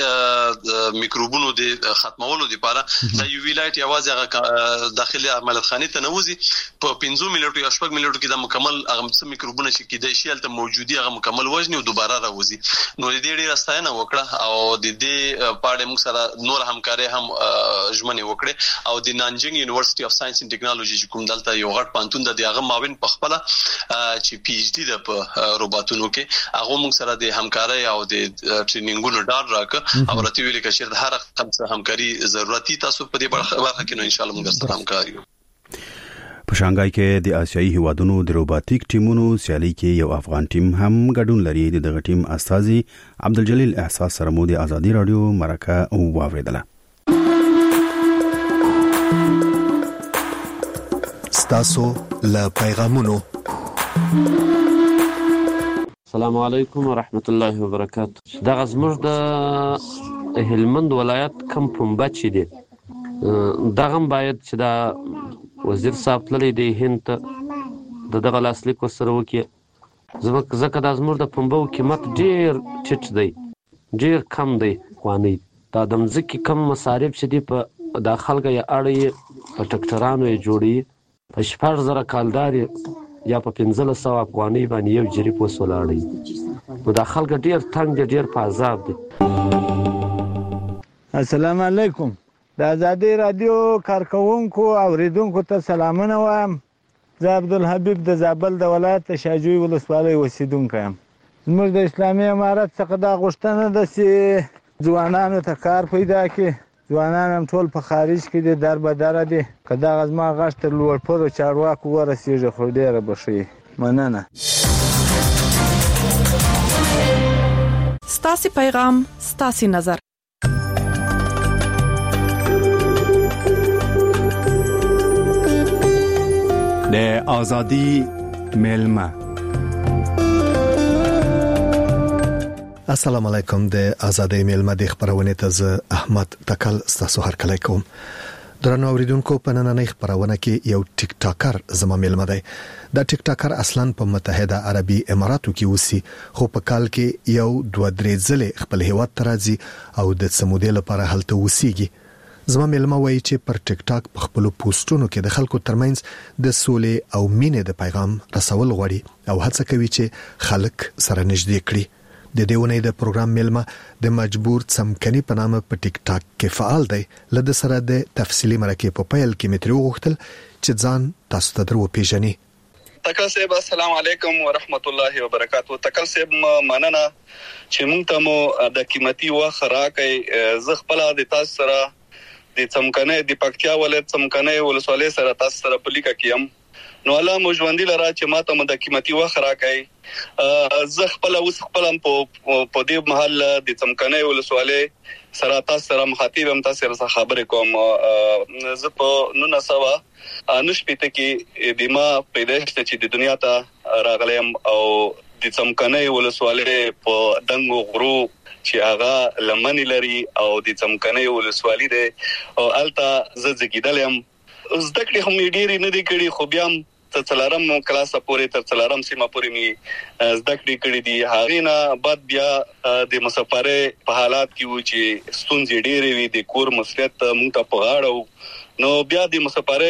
دغه میکروبونو د ختمولو لپاره د یو وی لایټ یوازې هغه داخلي عملیات خانه ته نوځي په پنځه منټو یا شپږ منټو کې د مکمل هغه میکروبونه چې کېدای شي الته موجودي هغه مکمل وژني او دوباره راوځي نو د دې راستاینه وکړه او د دې پاړې موږ سره نور همکاري هم ژمنه وکړه او د نانجنګ یونیورسيټي اف ساينس اند ټیکنالوژي چې کوم دلته یو غټ پانتون د دغه ماوین په خپل چې پی ایچ ډی د روباټونو کې هغه موږ سره د همکاري او د ټریننګونو ډار راکړه او راته ویل کې چې هر خمسه همکاري ضرورتي تاسو په دې برخه کې نو ان شاء الله موږ سره همکاري په شانګهای کې د آسیایي هیوادونو د روباټیک ټیمونو سیالي کې یو افغان ټیم هم ګډون لري. دغه ټیم استاذي عبدالجلیل احساس سره مو د ازادي رادیو مرکه او واوریدله. ستاسو له پیغامونو السلام علیکم ورحمت الله وبرکاته. دغه زموږ د هلمند ولایت کم پنبه چې دی دغه باید چې دا وزیر صاحب تللی دی هند ته د دغه لاسلیک ورسره وکړي ځکه دا زموږ د پنبو قیمت ډېر ټیټ دی ډېر کم دی خوانی دا د مځکې کم مصارف چې دي په دا خلکه یې اړوي په ټکټرانو یې جوړوي په شپږ زره کالدار یې یا په پنځه سوه افغانۍ باندې یو جریب وسولاړي نو دا خلک ډیر تنګ ډیر په عذاب دي. السلام علیکم. د آزادۍ رادیو کارکونکو او اوریدونکو ته سلامونه وایم. زه عبدالحبیب د زابل د ولایت د شاجوی ولسوالۍ اوسیدونکی یم. زموږ د اسلامي امارت څخه دا غوښتنه ده چې ځوانانو ته کار پیدا کړي. ځوانان هم ټول په خارج کې دي، در به دره دي. که دغه زما غږ تر لوړپوړو چارواکو ورسېږي خو ډېره به ښه وي. مننه. ستاسې پیغام ستاسې نظر. د آزادی میلمه. السلام علیکم. د آزادۍ میلمه د خبرونه ته زه احمد تکل ستاسو هر کله کوم. درنو اوریدونکو په نننۍ خبرونه کې یو ټیک ټاکر زما میلمه دی. دا ټیک ټاکر اصلا په متحده عربي اماراتو کې اوسي، خو په کال کې یو دوه درې ځله خپل هیواد ته راځي او د سمودې لپاره هلته اوسيږي. زما میلمه وایي چې پر ټیک ټاک په خپل پوسټونو کې د خلکو ترمنځ د سولې او مینې د پیغام رسول غواړي او هڅه کوي چې خلک سره نږدې کړي. د دیونې د پروګرام میلمه د مجبور څمکني په نامه په ټیک ټاک کې فعال دی. لده سره د تفصیلی مرکه په پیل کې مترو غوښتل چې ځان تاسو ته درو پیژني. تکل صاحب السلام علیکم ورحمت الله وبرکاتہ. تکل صاحب مننه چې موږ ته مو د قیمتي وخت راکې. زه خپل د تاسو سره د څمکني د پکتیا ولایت څمکني ولسوالۍ سره تاسو سره په لیکه کېم. نو الله مو ژوندۍ لرا چې ماته مو د قیمتي وخت راکې. زه خپل اوس خپلم په په دې محل د څمکني ولسوالۍ سره تاسو سره مخاطب هم تاسو سره خبرې کوم. زه په نن سبا انشپته کې د ما پیدایښت چې د دنیا ته راغلم او د څمکني ولسوالۍ په دنګو غرو چې هغه لمن لري او د څمکني ولسوالۍ ده او الته زه زګیدلم. زده کړې هم ډېری نه دي کړې، خو بیا هم تر څلورم کلاس پورې تر څلورم سیمه پورې می زده کړې کړې دي. هغه نه بعد بیا د مسافرې په حالات کې و چې ستونزې ډېرې وي، د کور مسؤلیت مونږ ته په غاړه، نو بیا د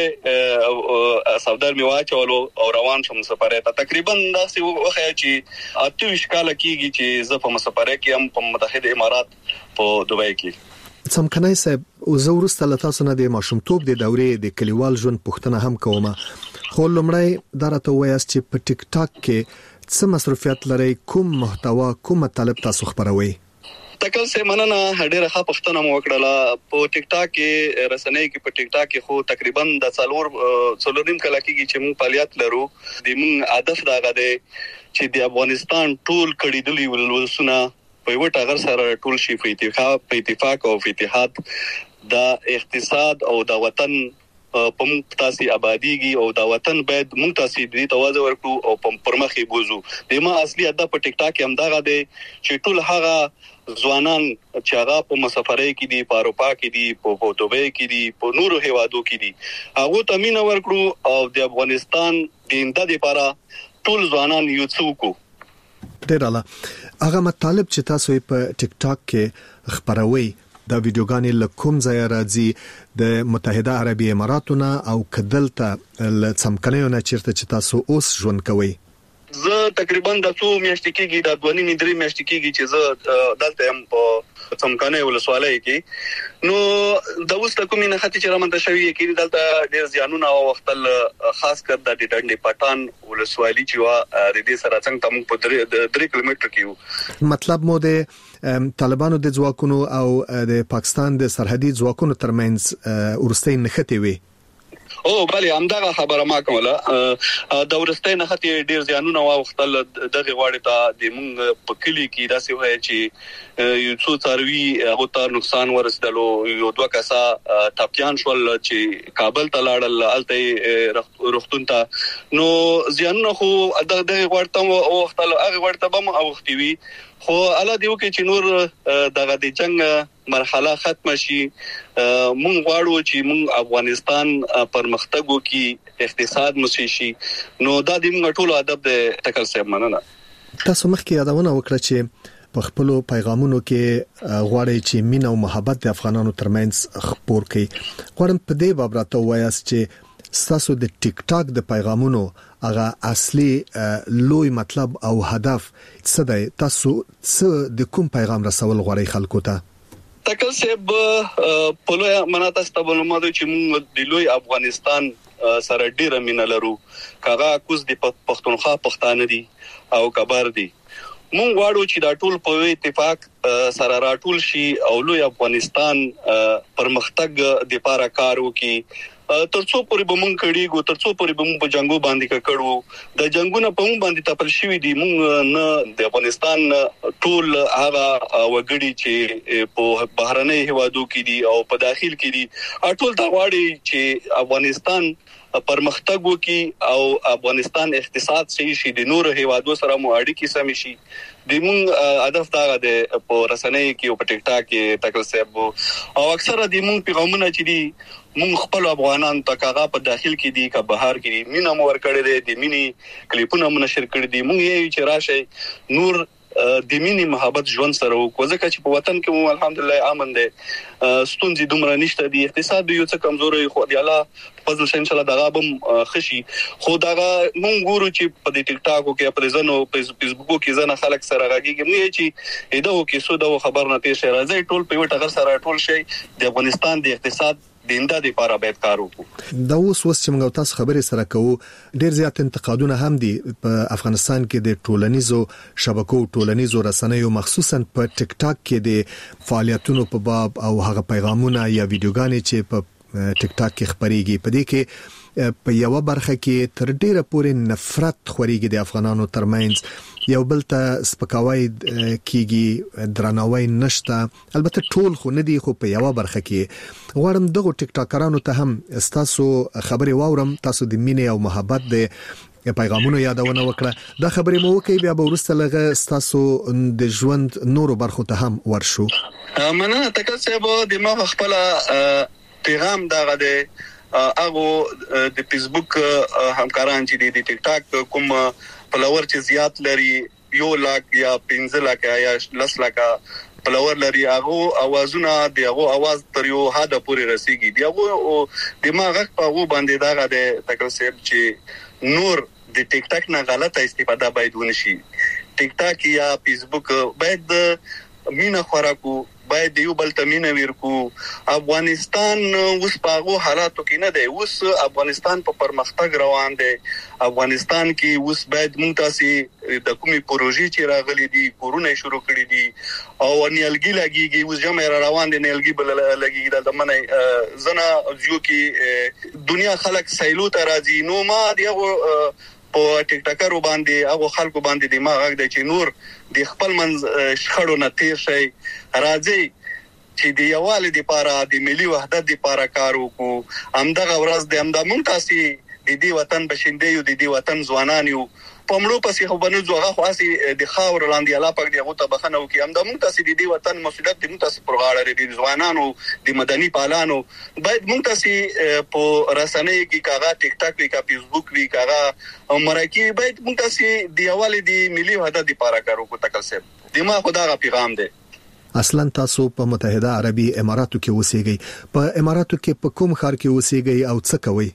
مسافرې سودار می واچولو او روان شوم مسافرې ته. تقریبا داسې وخت چې اته ویشت کال کېږي چې زه په مسافرې کې هم په متحده امارات په دوبۍ کې. څمکني صاحب، زه ورسته له تاسو نه د ماشومتوب د دورې د کلیوال ژوند پوښتنه هم کوم. خو لمړی دا راته وایاست چې په ټیک ټاک کې څه مصرفیت لري، کوم محتوا، کوم مطالب تاسو خبروي؟ تکل سه مننه ډېره ښه پوښتنه مو وکړه. په ټیک ټاک کې رسنۍ کې په ټیک ټاک کې خو تقریبا د څلور څلورم کال کېږي چې موږ فعالیت لرو. د موږ هدف دا غده چې د افغانستان ټول کډیدلي ولسونه په یو ټاغر سره ټول شي په اتفاق په اتفاق او په اتحاد د اقتصاد او د وطن په موږ تاسو آبادیږي او د وطن باید موږ تاسو دې توازن ورکړو او په پرمخې بوزو. د ما اصلي هدف په ټیک ټاک کې هم دا غده چې ټول هغه ځوانان چې هغه په مسافرۍ کې دي، په اروپا کې دي، په دوبۍ کې دي، په نورو هیوادو کې دي، هغه ته مين ورکړو او د افغانستان د انده لپاره ټول ځوانان یو څوک ډیر اعلی. هغه مطالب چې تاسو په ټیک ټاک کې خبروي دا ویډیوګانې له کوم ځای راځي؟ د متحده عربي اماراتونه او کدلته له څمکنیو نه چیرته چې تاسو اوس ژوند کوئ؟ زه تقریبا د څو میاشتې کېږي د دوه نیمې درې میاشتې کېږي چې زه دلته هم په څمکني ولسوالۍ کې. نو د اوس د کومې نه خاطر چې رامنځته شوی کې دلته ډېر زیانونه او وختل خاص کر د ډنډې پټان ولسوالۍ چې وا د دې سره څنګه تم په درې کیلومتر کې وو. مطلب مو د طالبانو د ځواکونو او د پاکستان د سرحدي ځواکونو ترمنځ ورستۍ نښتې وي. او بله همدغه خبره ما کوله. د ورستۍ نه خاطر ډیر زیانونه واوختل. دغه غواړي ته د مونږ په کلی کې داسې وای چې یو څو څاروي هغه ته نقصان ورسېدلو. یو دوه کسا ټاپیان شول چې کابل ته لاړل، الته روختون ته. نو زیانونه خو دغه غواړي ته واوختل، هغه غواړي ته به اوختي وي. خو الله دې وکړي چې نور دغه د جنگ مرحله ختم شي. مونږ غواړو چې مونږ افغانستان پرمختګ وکړي، اقتصاد مو شي. نو دا د موږ ټولو هدف دی. تکل صاحب مننه. تاسو مخکې یادونه وکړه چې په خپل پیغامونو کې غواړي چې مینه او محبت د افغانانو ترمنځ خپور کړي. غواړم په دې باب راته وایاست چې ستاسو د ټیک ټاک د پیغامونو هغه اصلي لوی مطلب او هدف څه دی؟ تاسو څه د کوم پیغام رسول غواړئ خلکو ته؟ تکل سیب په لوی مناته ستبلمو چې موږ د لوی افغانستان سره ډیره مینه لرو. کاغه کوز د پښتونخوا پښتانه دي او کبر دي. مونږ غواړو چې دا ټول په اتفاق سره راټول شي او لوی افغانستان پرمختګ د لپاره کار وکړي. ترڅو پورې به مونږ کړيګو ترڅو پورې به مونږ په جنگو باندې کړو. د جنگونو په مونږ باندې تپل شوی دي. مونږ نه د افغانستان ټول هغه وګړي چې په بهرنۍ هوادو کې دي او په داخل کې دي ټول دا غواړي چې افغانستان پرمختګ وکړي او افغانستان اقتصاد صحیح شي، د نور هوادو سره مو اړیکې سم شي. د مونږ هدف دا د په رسنۍ کې او په ټیک ټاک کې تکل سیب او اکثره د مونږ پیغامونه چې دي مونږ خپل افغانان ته کاغه په داخل کې دي کا بهر کې دي مینا مو ور کړی دي د مینی کلیپونه منشر کړی دي. مونږ یې چې راشه نور د مینی محبت ژوند سره وکړو ځکه چې په وطن کې مو الحمدلله امن دي، ستونزې دومره نشته دي، اقتصاد یو څه کمزوري خو دی الله فضل شي ان شاء الله دغه بم خشي. خو دغه مونږ ګورو چې په ټیک ټاک کې په ځنو فیسبوک کې ځنه خلک سره راګيږي مې چې اېدو کې سود او خبر نه پیښه راځي ټول په وټه غر سره ټول شي د افغانستان د اقتصاد دینده د لپاره باید کار وکړو. دا اوس وس چې موږ تاسو خبرې سره کوو ډیر زیات انتقادونه هم دي په افغانستان کې د ټولنیزو شبکو ټولنیزو رسنیو مخصوصا په ټیک ټاک کې د فعالیتونو په باب او هغه پیغامونه یا ویډیوګانې چې په ټیک ټاک کې خبريږي په دې کې په یو برخه کې تر ډیره پورې نفرت خوريږي د افغانانو ترمنځ، یو بل ته سپکاوی کیږي، درناوی نشته. البته ټول خو نه دي خو په یو برخه کې غواړم دغه ټیک ټاکرانو ته هم تاسو خبري واورم، تاسو د مینې او محبت د پیغامونو یادونه وکړه. دا خبرې مو وکي بیا به ورسته لغه تاسو د ژوند نورو برخو ته هم ورشو. مننه تکل سیب د ما خپل پیغام دغه د هغه د فیسبوک همکاران چې د ټیک ټاک کوم فلوور چې زیات لري یو لاک یا پنځه لاک یا لس لاک فلوور لري هغه اوازونه د هغه आवाज تر یو حد پورې رسیږي. دی هغه دماغ په هغه باندې دغه د تکل سیب چې نور د ټیک ټاک نه غلطه استفاده باید ونشي. ټیک ټاک یا فیسبوک باید مینا خوراکو باید یو بل تمینه ورکو. افغانستان اوس په هغه حالاتو کې نه دی، اوس افغانستان په پرمختګ روان دی. افغانستان کې اوس باید مونږ تاسو د کومي پروژې چې راغلي دي کورونه شروع کړي دي او نیلګي لګيږي اوس جمع را روان دي نیلګي بل لګيږي د منه زنه جو کې دنیا خلک سیلو ته راځي. نو ما دیغه په ټیک ټاکرو باندې هغه خلکو باندې دماغ غږ دی چې نور د خپل منځ شخړو نه تیر شي، راځي چې د یووالي لپاره د ملي وحدت لپاره کار وکړو. همدغه ورځ د همدا مونږ تاسو د دې وطن بشینده یو د دې وطن ځوانان یو پمړو پسې خو بنو ځوغه خو اسی د خاور لاندې الله پاک دی غوته بخنه وکي. همدا مونږ تاسو د دې وطن مسؤلیت د مونږ تاسو پرغاړه لري د ځوانانو د مدني پالانو باید مونږ تاسو په رسنۍ کې کاغه ټیک ټاک وی کا فیسبوک وی کاغه مرکی باید مونږ تاسو د یووالي د ملي وحدت لپاره کار وکړو. تکل سیب دماغ خدای پیغام دی. اصلا تاسو په متحده عربي اماراتو کې اوسېږئ، په اماراتو کې په کوم ښار کې اوسېږئ او څه کوئ؟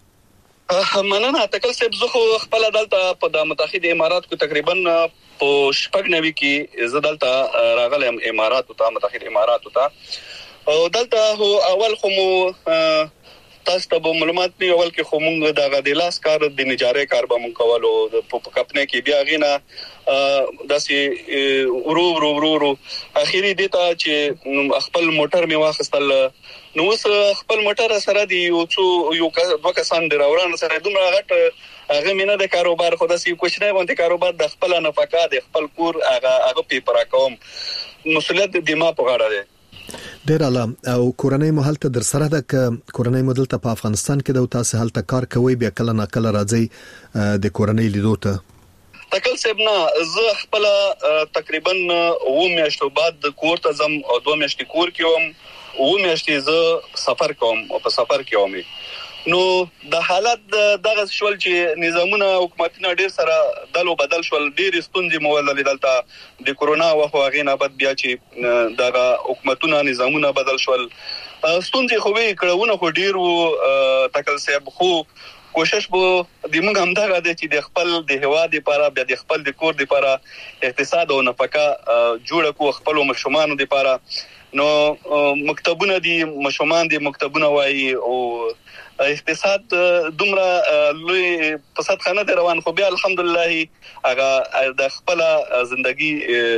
مننه تکل سیب زه خو خپل دلته په د متحده امارات کې تقریبا په شپږ نوي کې زه دلته راغلم اماراتو ته متحده اماراتو ته او دلته هو اول خو مو تاسو ته معلومات دی اول کې خو مونږ د غدلاس کار د نجاري کار به مونږ کولو په کپنه کې بیا غینا داسې ورو ورو ورو اخیری دیتا چې خپل موټر می واخستل نو اوس خپل موټر سره دی یو څو یو دوه کسان دراوران سره دومره غټ هغه مینه د کاروبار خو داسې کوښنه باندې کاروبار د خپل نفقه د خپل کور هغه هغه پیپر کوم مسؤلیت د دماغ په غاړه ده. ډیر اعلی. او کورنۍ مهالته در سره د کورنۍ مدل ته په افغانستان کې د تاسو هلته کار کوي بیا کله نه کله راځي د کورنۍ لیدو ته؟ تکل سیب نه زه خپل تقریبا و میاشتو بعد د کور ته زم او دوه میاشتې کور کې وم و میاشتې زه سفر کوم او په سفر کې وم. نو د حالت دغه شول چې نظامونه حکومتونه ډیر سره دلو بدل شول، ډیر ستونزې مولل دلته د کورونا وخت هغه نه بعد بیا چې دغه حکومتونه نظامونه بدل شول ستونزې خو وی کړهونه خو ډیر وو. تکل سیب خو کوشش بو د موږ هم دا غواړي چې د خپل د هواد لپاره بیا د خپل د کور لپاره اقتصاد او نفقه جوړ کو خپل مشومان لپاره نو مکتبونه دي مشومان دي مکتبونه وایي او اقتصاد دومره لوی په ساتخانه روان خو بیا الحمدلله هغه د خپل ژوندۍ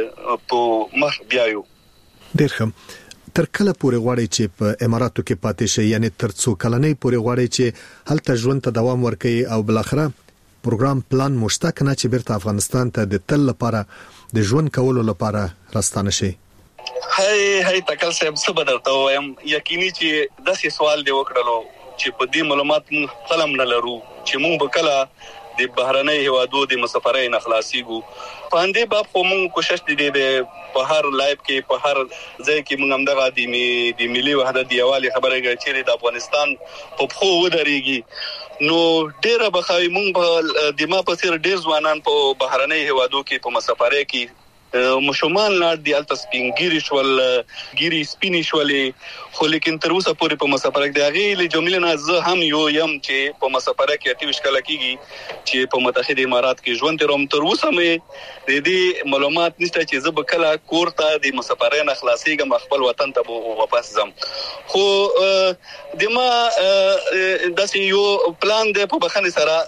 په مخ بیايو. ډیر ښه. تر کله پورې غواړي چې په اماراتو کې پاتې شي، یعنی تر څو کلنې پورې غواړي چې هلته ژوند ته دوام ورکړي او بل اخره پروګرام پلان مشته کنه چې بیرته افغانستان ته د تل لپاره د ژوند کولو لپاره راستانه شي؟ هاي هاي تکل صاحب څه بدلته وایم یقیني چې داسې سوال دی وکړلو چې په دې معلومات مون قلم نه لرو چې مون به کله د بهرنۍ هوادو د مسافرۍ نه خلاصيږو. په دې باب خو مون کوشش دي د بهر لایب کې په هر ځای کې مون هم دغه د می ملي وحدت دی والی خبره کوي چې د افغانستان په خو ودرېږي نو ډېر بخاوي مون په د ما په سر ډېر ځوانان په بهرنۍ هوادو کې په مسافرۍ کې مشومان لار دی الته سپینګيري شول ګيري سپینی شولې خو لیکن تر اوسه پورې په مسافرک دی غي له جمله نه زه هم یو يم چې په مسافرک کې اټیو شکل کیږي چې په متحده امارات کې ژوند تروم تر اوسه مې د دې معلومات نشته چې زه به کله کور ته د مسافرۍ نه خلاصيږم خپل وطن ته واپس ځم. خو د ما داسې یو پلان دی په بخنه سره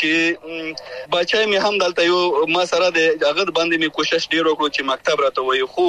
چې بچای مې هم دلته یو ما سره د هغه باندې مې کوشش ډیر وکړو چې مکتب راته وای خو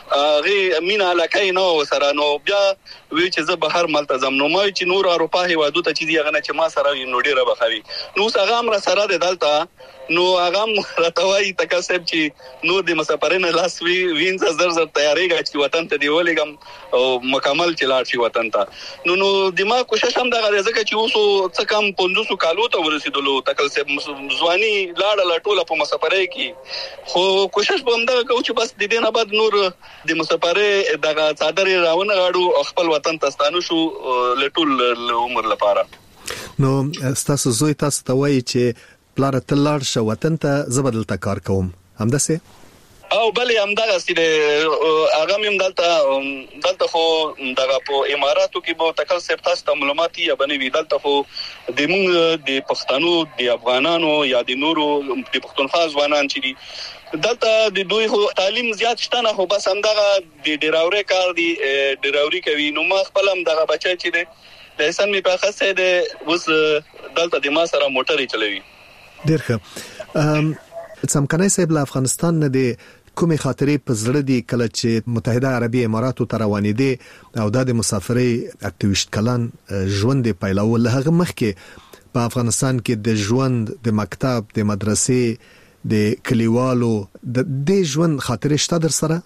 هغه مینا لکای نو سره نو بیا وی چې زه بهر ملتزم نو مې چې نور اروپا هیوادو ته چې هغه نه چې ما سره نو ډیره بخوي نو هغه هم را سره د دلته نو هغه راتوي تکا صاحب چې نور د مسافرین لاس وی وینځ زر زر تیاریږي چې وطن ته دی ولګم او مکمل چلاړ شي وطن ته نو نو دماغ کوشش هم دا غواړي ځکه چې اوسو څه کم پنځوس کالو ته ورسېدلو تکل صاحب ځواني لاړه لټوله په مسافرۍ کې خو کوشش به هم دا کوو چې بس د دې نه بعد نور د مسافرۍ دغه صادر راونه غاړو خپل وطن ته ستانو شو لټول عمر لپاره. نو تاسو زوی تاسو ته وایي چې پلار تلار شو وطن ته زبدل تا کار کوم همداسه او بلې همدغه سره هغه مم دلته دلته خو دغه په اماراتو کې به تکل صاحب تاسو ته معلومات یې بنوي دلته خو د موږ د پښتنو د افغانانو یا د نورو د پښتونخوا ځوانان چې دي دلته د دوی خو تعلیم زیات شته نه خو بس همدغه د ډیراوري کار دی ډیراوري کوي نو ما خپل هم دغه بچی چې دی د انسان می په خاصه دی اوس دلته د ما سره موټرې چلوي. ډیر ښه. ام څمکنای صاحب له افغانستان نه دی کومې خاطرې په زړه دي کله چې متحده عربي اماراتو ته روانې دي او د مسافرۍ اکټیویست کلان ژوند پیلول هغه مخکې په افغانستان کې د ژوند د مکتب د مدرسې د کلیوالو د دې ژوند خاطرې شته در سره؟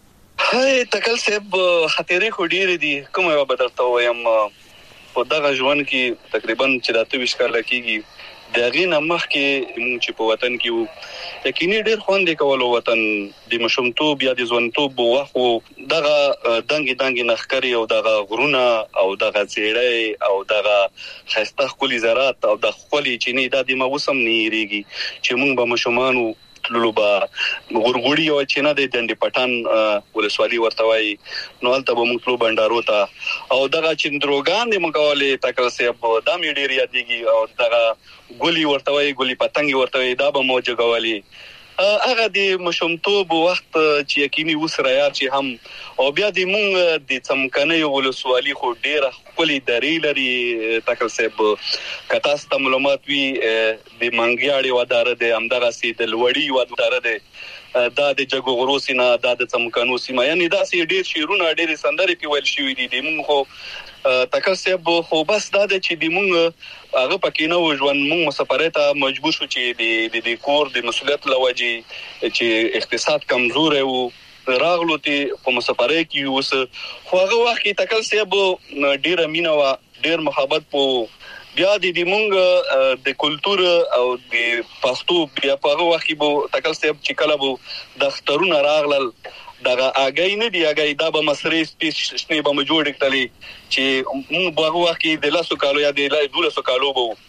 هاي تکل صاحب خاطرې خو ډېرې دي کومه یو بدلته وایم په دغه ژوند کې تقریبا چې راته وشکار لکېږي دغه نه مخ کې موږ چې په وطن کې وو یقیني ډېر خوند کولو وطن د مشمتوب یا د ځوانتوب وخت دغه دنګ دنګ نخکری او دغه غرونه او دغه چیرې او دغه خسته خولي زراعت او د خولي چینی د موسم نیریږي چې موږ به مشمانو تللو با غورغوړی او چینه د دندې پټان ولسوالي ورتوي نو البته به موږ تلو بندارو ته او دغه چندروګان د مقاله تکل صاحب د میډیر یادېږي او دغه ګولي ورتوي ګولي پتنګي ورتوي دا به موجه غوالي هغه د مشمتوب وخت چې یقیني وسره یا چې هم او بیا د مونږ د څمکنۍ ولسوالي خو ډیره خپل درې لري تکل صاحب کتا ست معلومات وی د منګیاړي ودار د همدغه سي د لوړی ودار د دا د جګو غروسینا دا د څمکنو سیمه یعنی دا سي ډیر شیرونه ډیر سندري پیول شوې دي د مونږ خو تکل صاحب خو بس دا د چې د مونږ هغه پکې نو ژوند مونږ مسافرۍ ته مجبور شو چې د د کور د مسولیت لوجي چې اقتصاد کمزور وو راغلو ته په مسافرۍ کې اوس خو هغه وخت کې تکل صاحب ډیر مینا وا ډیر محبت په بیا د دې مونږ د کلچر او د پښتو بیا په هغه وخت کې بو تکل صاحب چې کله بو د اخترونه راغلل دغه اگای نه دی اگای دا به مسرې سپیش شنه به جوړ کړلې چې موږ په هغه وخت کې د لاسو کالو یا د دولسو کالو بو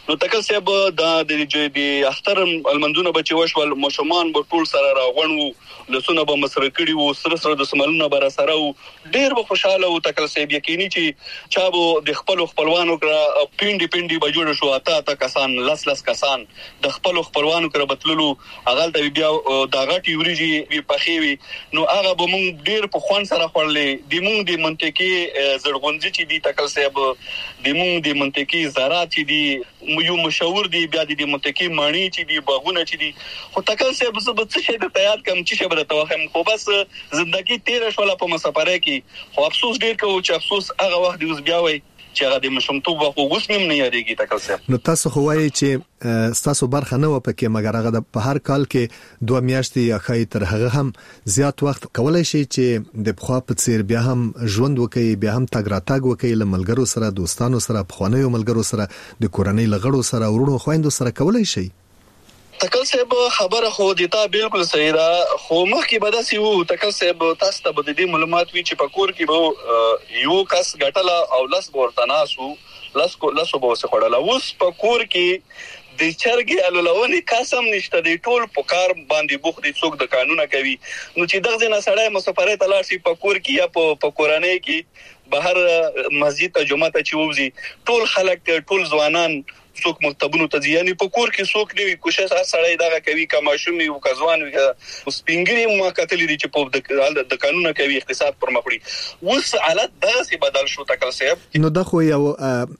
نو تکل صاحب د د اختر المنځونه بچي وشول مشمان به ټول سره راغونو لسونه به مسره کړي وو سره سره د سملونه بر سره وو ډیر به خوشاله وو تکل صاحب یقیني چې چا به د خپل خپلوانو کړه پینډي پینډي به جوړ شو اته اته کسان لس لس کسان د خپل خپلوانو کړه بتللو هغه د بیا د غټي وريجي په خېوي نو هغه به مونږ ډیر په خوان سره خورلې د مونږ د منطقي زړغونځي چې دی تکل صاحب د مونږ د منطقي زراعت چې دی یو مشاور دی بیا د منطقي مانی چې دی باغونه چې دی خو تکل صاحب څه به څه د تیار کم چې شبره توهم خو بس زندگی تیر شوله په مسافره کې خو افسوس ډیر کوم چې افسوس هغه وخت دی اوس بیا وای چې هغه د مشمتوب خو اوس مم نه یریږي تکل صاحب نو تاسو خو وایي چې تاسو برخه نه و پکې مګر هغه په هر کال کې دوه میاشتې یا خای تر هغه هم زیات وخت کولای شي چې د بخوا په څیر بیا هم ژوند وکړي بیا هم تګ راتګ وکړي له ملګرو سره دوستانو سره خوانیو ملګرو سره د کورنۍ لغړو سره ورونو خويندو سره کولای شي تکل صاحب خبره خو دیتا بالکل صحیح ده خو مخکې به داسې وو تکل صاحب تاسو ته به د دې معلومات وی چې په کور کې به یو کس ګټله او لاس ورته ناسو لاس کو لاسو به وسه خړل اوس په کور کې د چرګي الولونی قسم نشته دی ټول په کار باندې بوخ دي څوک د قانونه کوي نو چې دغه نه سړی مسافرې تلار شي په کور کې یا په کورانه کې بهر مسجد ته جمعه ته چوبزي ټول خلک ټول ځوانان څوک مکتبونو ته ځي په کور کې څوک دی کوشش سړی دغه کوي کماشومي او کزوان سپینګری مو کتلې دي چې په د قانون کوي اقتصاد پر مخړي اوس حالت داسې بدل شو تکل صاحب نو د خو یو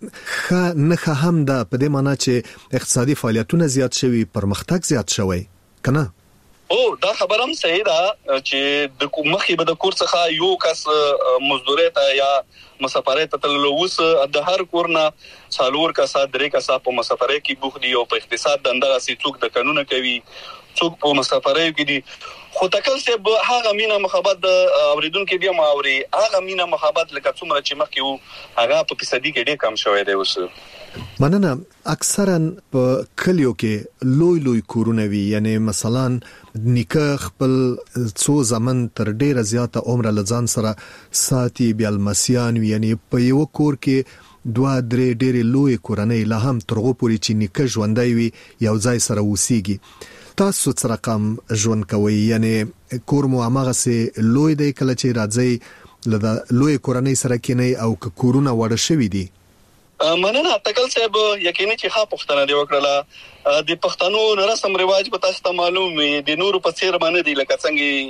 خ نه هم د په دې معنی چې اقتصادي فعالیتونه زیات شوي پرمختګ زیات شوی کنه او دا خبرم صحیح ده چې د مخې به د کور څخه یو کس مزدوري ته یا مسافرې ته تللو اوس د هر کورنا څالور کسا درې کسا په مسافرې کې بوخ دي او په اقتصاد دنده سي څوک د قانون کوي څوک په مسافرې کې دي خو تکل صاحب هغه مینا محبت اوریدونکو بیا ما اوري هغه مینا محبت لکه څومره چې مخکې وو هغه په فیصدي کې ډېر کم شوی دی اوس مننه اکثرا په کلیو کې لوی لوی کورونه وی یعنی مثلا نیکه خپل څو زمن تر ډیره زیاته عمر لزان سره ساتي بیا المسیان یعنی په یو کور کې دوه درې ډېرې لوی کورنۍ لا هم ترغو پوری چې نیکه ژوندۍ وي یو ځای سره وسیږي تاسو څه رقم ژوند کوي یعنی کور مو هغه سه لوی دی کله چې راځي لدا لوی کورنۍ سره کینې او کورونه وړ شوی دي مننه تکل صاحب یقیني چې ښه پښتنه دی وکړه د پښتنو رسم رواج په تاسو ته معلوم وي د نورو په څیر باندې دی لکه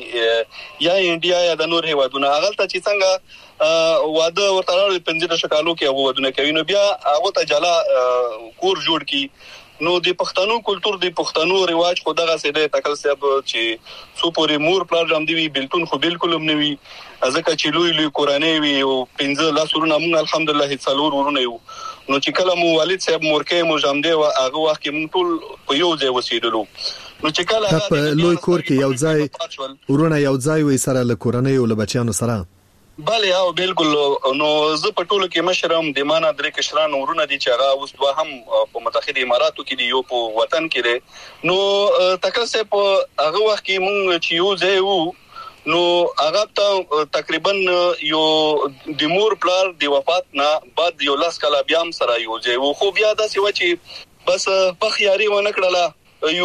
څنګه یا انډیا یا د نور هیوادونو هغه ته چې څنګه واده ورته راوړل پنځه شکالو کې ودونه کوي نو بیا هغه ته جلا کور جوړ کی نو د پښتنو کلچر د پښتنو رواج خو دغه سیده تکل صاحب چې سو پورې مور پروګرام دی بالکل خو بالکل هم نوي ځکه چې لوی لوی قرآنی وي او پنځه لاسورونه موږ الحمدلله څلور ورونه یو نو چې کله مو والد صاحب مورکه مو جام دی او هغه وخت کې موږ ټول په یو ځای وسیدلو نو چې کله په لوی کور کې یو ځای ورونه یو ځای وي سره له قرآنی او له بچیانو سره بله او بالکل نو زه په ټولو کې مشرم د معنا درې کشران ورونه دي چې هغه اوس دوه هم په متحده اماراتو کې دي یو په وطن کې دي نو تکل صاحب هغه وخت کې مونږ چې یو ځای وو نو هغه ته تقریبا یو د مور پلار د وفات نه بعد یو لاس کلا بیا هم سره یو ځای وو خو بیا داسې و چې بس په خياري ونه کړله یو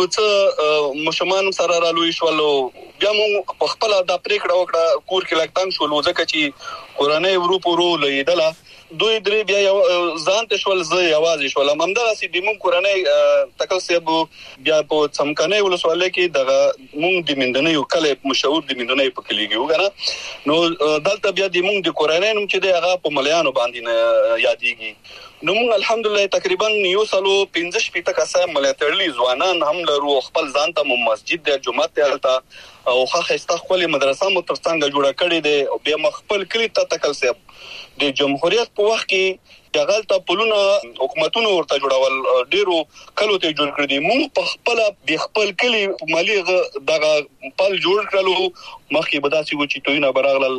څه مشمان سره رالوي شولو بیا موږ په خپل د پریکړه وکړه کور کې لکتان شول ځکه چې قرآنی ورو پورو لیدله دوی درې بیا ځان ته شول زه یوازې شول همدغه سي د مون قرآنی تکل صاحب بیا په څمکنه ولسواله کې دغه مونږ د مندنه یو کله مشهور د مندنه په کلیږي وګره نو دلته بیا د مونږ د قرآنی نوم چې دغه په مليانو باندې یادېږي نو موږ الحمدلله تقریبا یو سالو پنځه شپږ کسه ملاتړلي ځوانان هم لرو خپل ځان ته مسجد د جمعه ته الته او خاصه خپل مدرسه مو ترڅنګ جوړه کړې ده او بیا خپل کلی ته تکل صاحب د جمهوریت په وخت کې دغه ته پلونه حکومتونو ورته جوړول ډیرو کلو ته جوړ کړی موږ په خپل د خپل کلی مالی دغه پل جوړ کړلو مخکې بداسي و چې توینه برغل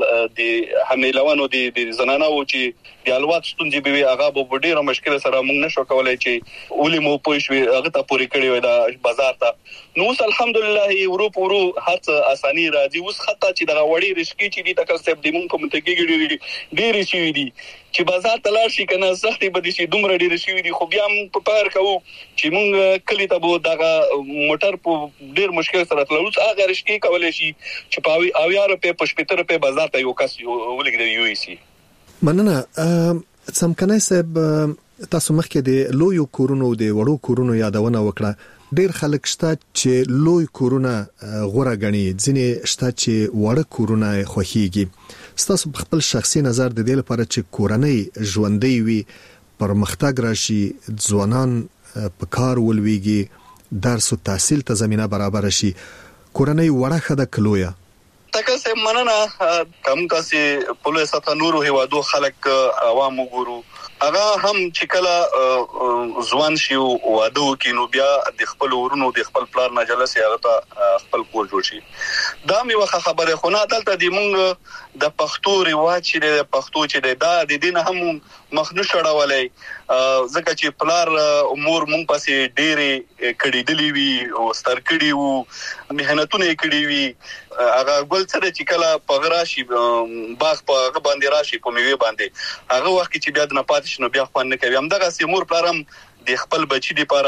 د حمیلوانو د زنانه و چې د الوات ستونزې به هغه به ډیره مشکل سره موږ نشو کولای چې ولې مو پوښوي هغه ته پوری کړی وای د بازار ته نو الحمدلله ورو ورو هڅه اساني راځي اوس خطا چې دغه وړي رشکی چې دي تکل صاحب د موږ په منطقه کې ډیری شي دي چې بازار تلار شي کنه کنه زهري به دي چې دومره ډیر شي دي خو بیا هم په پار کوو چې موږ کلی ته بو دغه موټر په ډیر مشکل سره تلو هغه رشتي کولای شي چې په اویا روپے په شپږ روپے بازار ته یو کس ولګي یو سي مننه سمکنای صاحب تاسو مخکې د لویو کورونو د وړو کورونو یادونه وکړه ډیر خلک شته چې لوی کورونه غوړه غني ځینې شته چې وړ کورونه خوخيږي تاسو خپل شخصي نظر د دې لپاره چې کورنۍ ژوندۍ وي پرمختګ راشي ځوانان په کار ولويږي درس او تحصیل ته زمينه برابر شي کورنۍ وړه خده کلویا تکل سه مننه کم کاسي پولیس ته نورو هوادو خلک عوام وګورو هغه هم چې کله ځوان شي او واده وکړي نو بیا د خپل ورونو د خپل پلان نه جلسه هغه ته خپل کور جوړ شي دا مې وخه خبره خو نه دلته د مونږ د پښتو ریواج چې د پښتو چې دا د دین هم مخنو شړولای ځکه چې پلار امور مونږ پسې ډېری کړي دلی وی او ستر کړي وو مهنتونه کړي وی هغه ګل سره چې کله پغراشي باغ په باندې راشي په میوه باندې هغه وخت چې بیا د نه پاتې شنو بیا خو نه کوي هم دغه سیمور پلارم د خپل بچی لپاره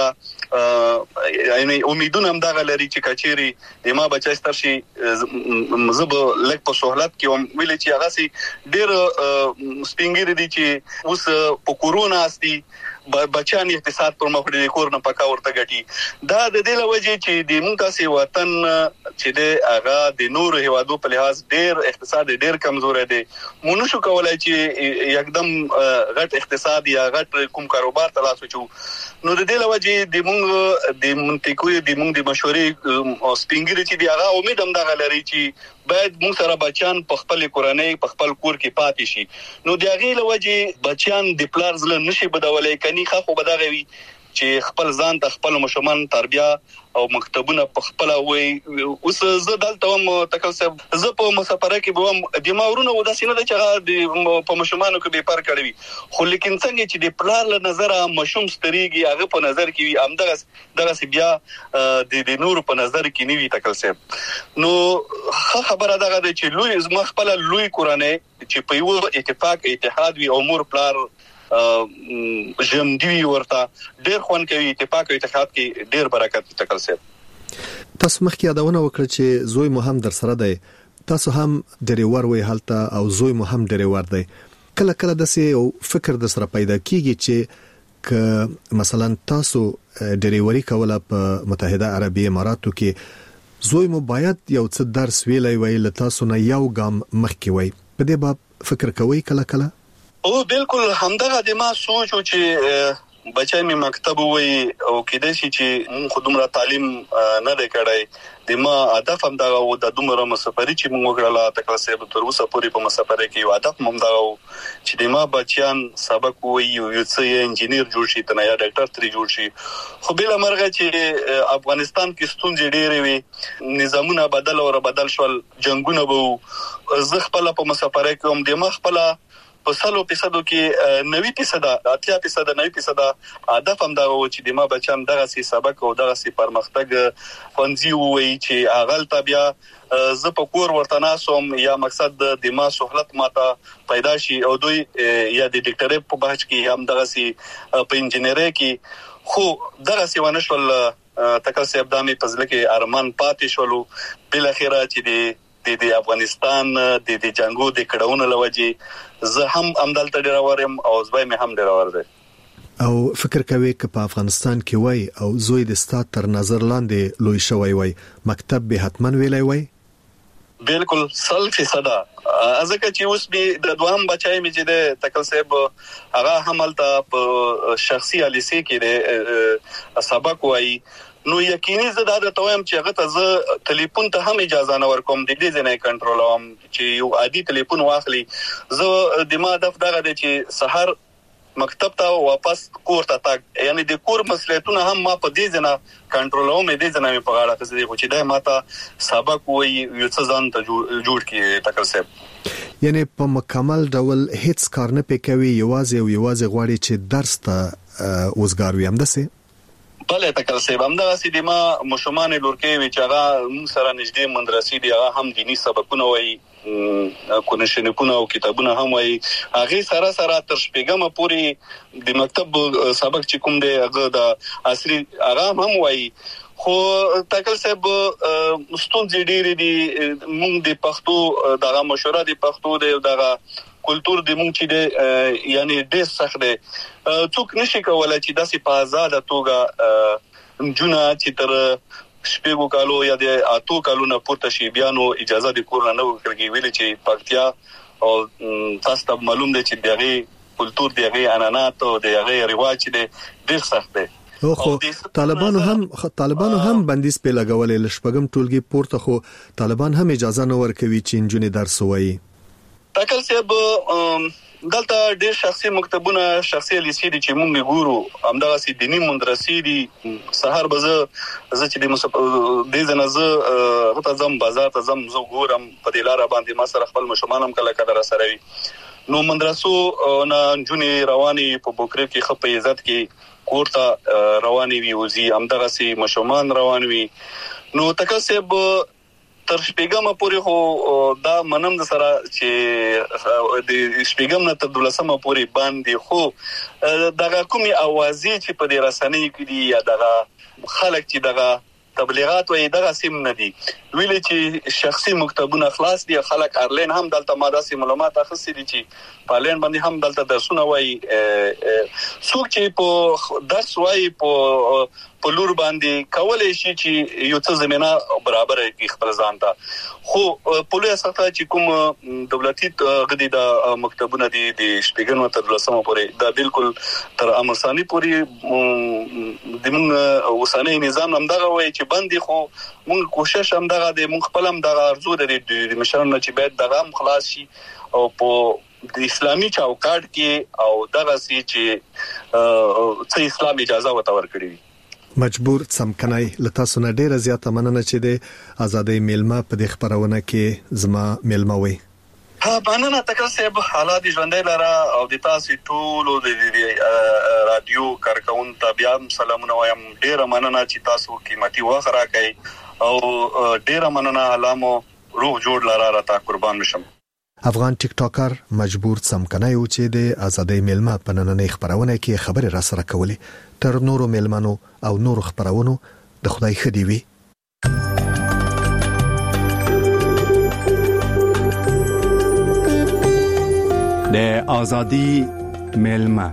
یعنی امیدونه هم دغه لري چې کچيري د ما بچی ستر شي زب لک په سہولت کې هم ویل چې هغه سي ډېر سپینګری دي چې اوس په کورونا استي بچان اقتصاد پر مخ د کور نه پکا ورته غټي دا د دې لوجه چې د مونږ تاسو وطن چې د هغه د نور هوادو په لحاظ ډېر اقتصاد ډېر کمزور دی مونږ شو کولای چې یکدم غټ اقتصاد یا غټ کوم کاروبار ته لاسو چو نو د دې لوجه د مونږ د منطقوي د مونږ د مشورې سپینګری چې دی هغه امید هم دا غلري چې باید مونږ سره بچان په خپل کورنۍ په خپل کور کې پاتې شي نو د هغه لوجه بچان د پلارز له نشي بدولای کني خو بدغوي چې خپل ځان ته خپل مشمان تربیه او مکتبونه په خپل وي اوس زه دلته هم تکل صاحب زه په مسافره کې بوم د ماورونو د سینې د چغه په مشمانو کې به پر کړی خو لیکن څنګه چې د پلار له نظر مشوم ستريږي هغه په نظر کې هم دغه دغه بیا د د نور په نظر کې نیوي تکل صاحب نو خبره دغه چې لوی زما خپل لوی کورانه چې په یو اتفاق اتحاد وي امور پلار جم دی ورته ډېر خون کوي اتفاق او اتحاد کې ډېر برکت تکل سي تاسو مخکې یادونه وکړه چې زوی مو هم در سره دی تاسو هم ډریور وي حالته او زوی مو هم ډریور دی کله کله د سي او فکر د سره پیدا کیږي چې ک مثلا تاسو ډریوري کوله په متحده عربی اماراتو کې زوی مو باید یو څه درس ویلای وي ل تاسو نه یو ګام مخکې وي په دې باب فکر کوي کله کله او بالکل همدغه د ما سوچ او چې بچای می مکتب وای او کېدای شي چې مون خودمره تعلیم نه دی کړای د ما هدف هم دا و د دومره مسافري چې مونږ وکړه تکل سه تر اوسه پوری په مسافري کې یو هدف هم دا و چې د ما بچیان سبق وای یو څه انجینیر جوړ شي تنه یا ډاکټر تری جوړ شي خو بل مرغه چې افغانستان کې ستونزې ډېرې وي نظامونه بدل او بدل شول جنگونه وو زه خپل په مسافري کې هم د ما خپل په سلو فیصدو کې نوي فیصد اتیا فیصد نوي فیصد هدف هم دا و چې د ما بچان دغه سي سبق او دغه سي پرمختګ فنزي وي چې اغل تبیا ز په کور ورته ناسوم یا مقصد د ما سہولت ماته پیدا شي او دوی یا د ډاکټرۍ په بحث کې هم دغه سي په انجینری کې خو دغه سي ونشول تکل سي ابدامي پزله کې ارمان پاتې شولو بل اخره چې د د د افغانستان د د جنگو د کډاونو لوجه زه هم عمدل ته ډیرورم او زوی مې هم ډیرور دی او فکر کوي چې په افغانستان کې وای او زوی د ستات تر نظر لاندې لوی شوی وای مکتب به حتمن ویلای وای بالکل سل فیصد ازکه چې اوس به د دوام بچای مې چې د تکل صاحب هغه حملته په شخصي الیسي کې د سبق وای نو یقیني زه دا د تویم چې هغه ته زه ټلیفون ته هم اجازه نه ورکوم د دې ځنه کنټرولوم چې یو عادي ټلیفون واخلي زه د ما هدف دغه دی چې سحر مکتب ته واپس کور ته تاګ یعنی د کور مسؤلیتونه هم ما په دې ځنه کنټرولوم دې ځنه مې په غاړه کې دي چې دا ماته سبق وایي یو څه ځان ته جوړ کې تکل صاحب یعنی په مکمل ډول هیڅ کار نه پکوي یوازې او یوازې غواړي چې درس ته وزګار وي هم دسه بله تکل سیب هم دغه سي د ما مشمان لورکې وی چې هغه موږ سره نږدې مدرسې دی هغه هم دینی سبقونه وایي کونشنکونه او کتابونه هم وایي هغه سره سره تر شپږمه پورې د مکتب سبق چې کوم دی هغه د عصري هغه هم وایي خو تکل صاحب ستونزې ډېرې دي موږ د پښتو دغه مشوره د پښتو د دغه کلچر د موږ چې دی یعنی ډېر سخت دی څوک نشي کولای چې داسې په آزاده توګه جونه چې تر شپږو کالو یا د اتو کالو نه پورته شي بیا نو اجازه د کور نه ورکړي ویل چې پکتیا او تاسو ته معلوم دی چې دغه کلچر دغه عنعنات او دغه رواج دی ډېر سخت دی خو طالبانو هم طالبانو هم بندیز په لګولې لشپګم ټولګي پورته خو طالبان هم اجازه نه ورکوي چې انجونې درس وایي تکل صاحب دلته ډېر شخصي مکتبونه شخصي لیسې دي چې موږ ګورو همدغه سي دینی مدرسې دي سحر به زه زه چې د دې زنازه غته زم بازار ته زم زه ګورم په دې لار باندې ما سره خپل مشمانم کله کله سره وي نو مدرسو نه جونې رواني په بوکره کې خپې عزت کې کوړه رواني وي وزي همدغه سي مشمان روان وي نو تکل صاحب تر شپږم پورې خو دا منم د سره چې د شپږم نه تر دولسمه پورې باندې خو دغه کومي اوازې چې په دې رسنۍ کې دي یا دغه خلک چې دغه تبلیغات وي دغه سیم نه دي ویل چې شخصي مکتبونه خلاص دي خلک ارلین هم دلته ماده سي معلومات اخستي دي چې پالین باندې هم دلته درسونه وای څوک چې په درس وای په په لور باندې کولای شي چې یو څه زمينه برابر کړي خپل ځان ته خو په لوی سطح چې کوم دولتي غدي د مکتبونه دي د شپږم تر لسمه پورې دا بالکل تر امر ثاني پورې د موږ اوسنۍ نظام هم دغه وای چې باندې خو موږ کوشش هم دغه د موږ خپل هم دغه ارزو د مشرانو چې باید دغه هم خلاص شي او په د اسلامي چوکاټ کې او دغه سي چې څه اسلام اجازه وته ورکړي مجبور سمکنای لته سونه ډیره زیاته مننه چې د ازادۍ میلمه په دې خبرونه کې زما میلمه وي ها باندې تکل صاحب حالات ژوندۍ لاره او د تاسو ټول د رادیو کارکون ته بیا سلامونه وایم ډیره مننه چې تاسو قیمتي وخت راکړئ او ډیره مننه علامو روح جوړ لاره را تا قربان مشم افغان ټیک ټاکر مجبور سمکنای او چې د ازادۍ میلمه په نننۍ خبرونه کې خبره را سره کولې تر نورو میلمنو او نورو خبرونو د خدای خدي وي د ازادۍ میلمه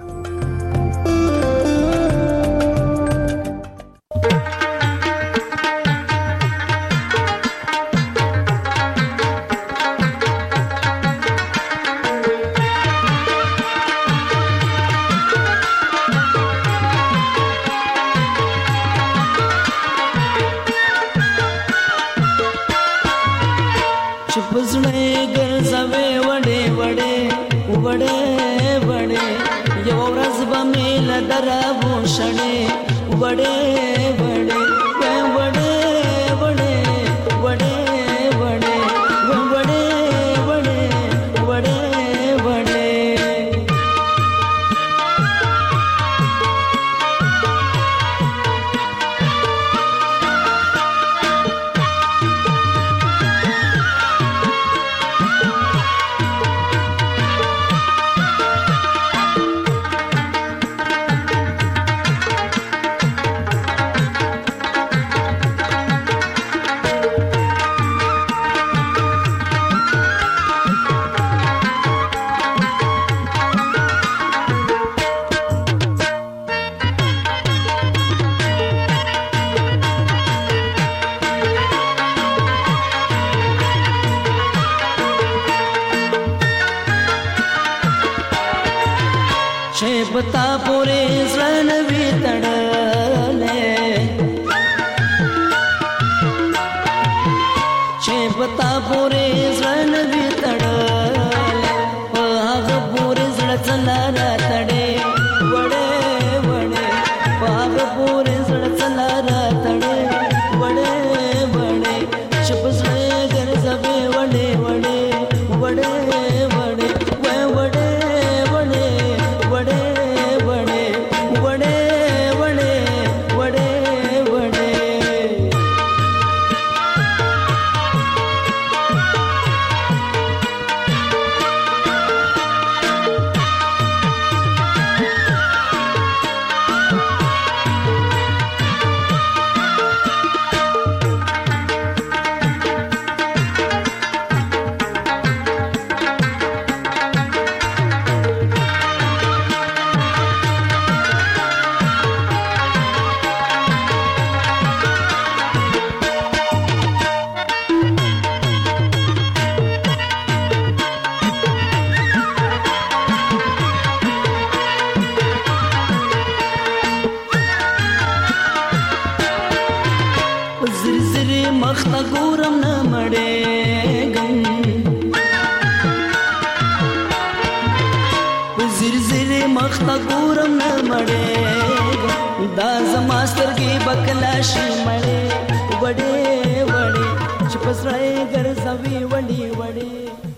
पता पूरे सन भी तड़ले छे पता पूरे सन भी तड़ले पाग पूरे सड़चला तड़े बड़े बड़े पाग पूरे सड़चला तड़े बड़े बड़े छुप से घर सबे बड़े बड़े बड़े बड़े वह बड़े बड़े बड़े बड़े बड़े مخ ته ګورم نه مړې دا زما سترګې بکلا شي مړې وړې وړې چې پسړې ګرځوي وړې وړې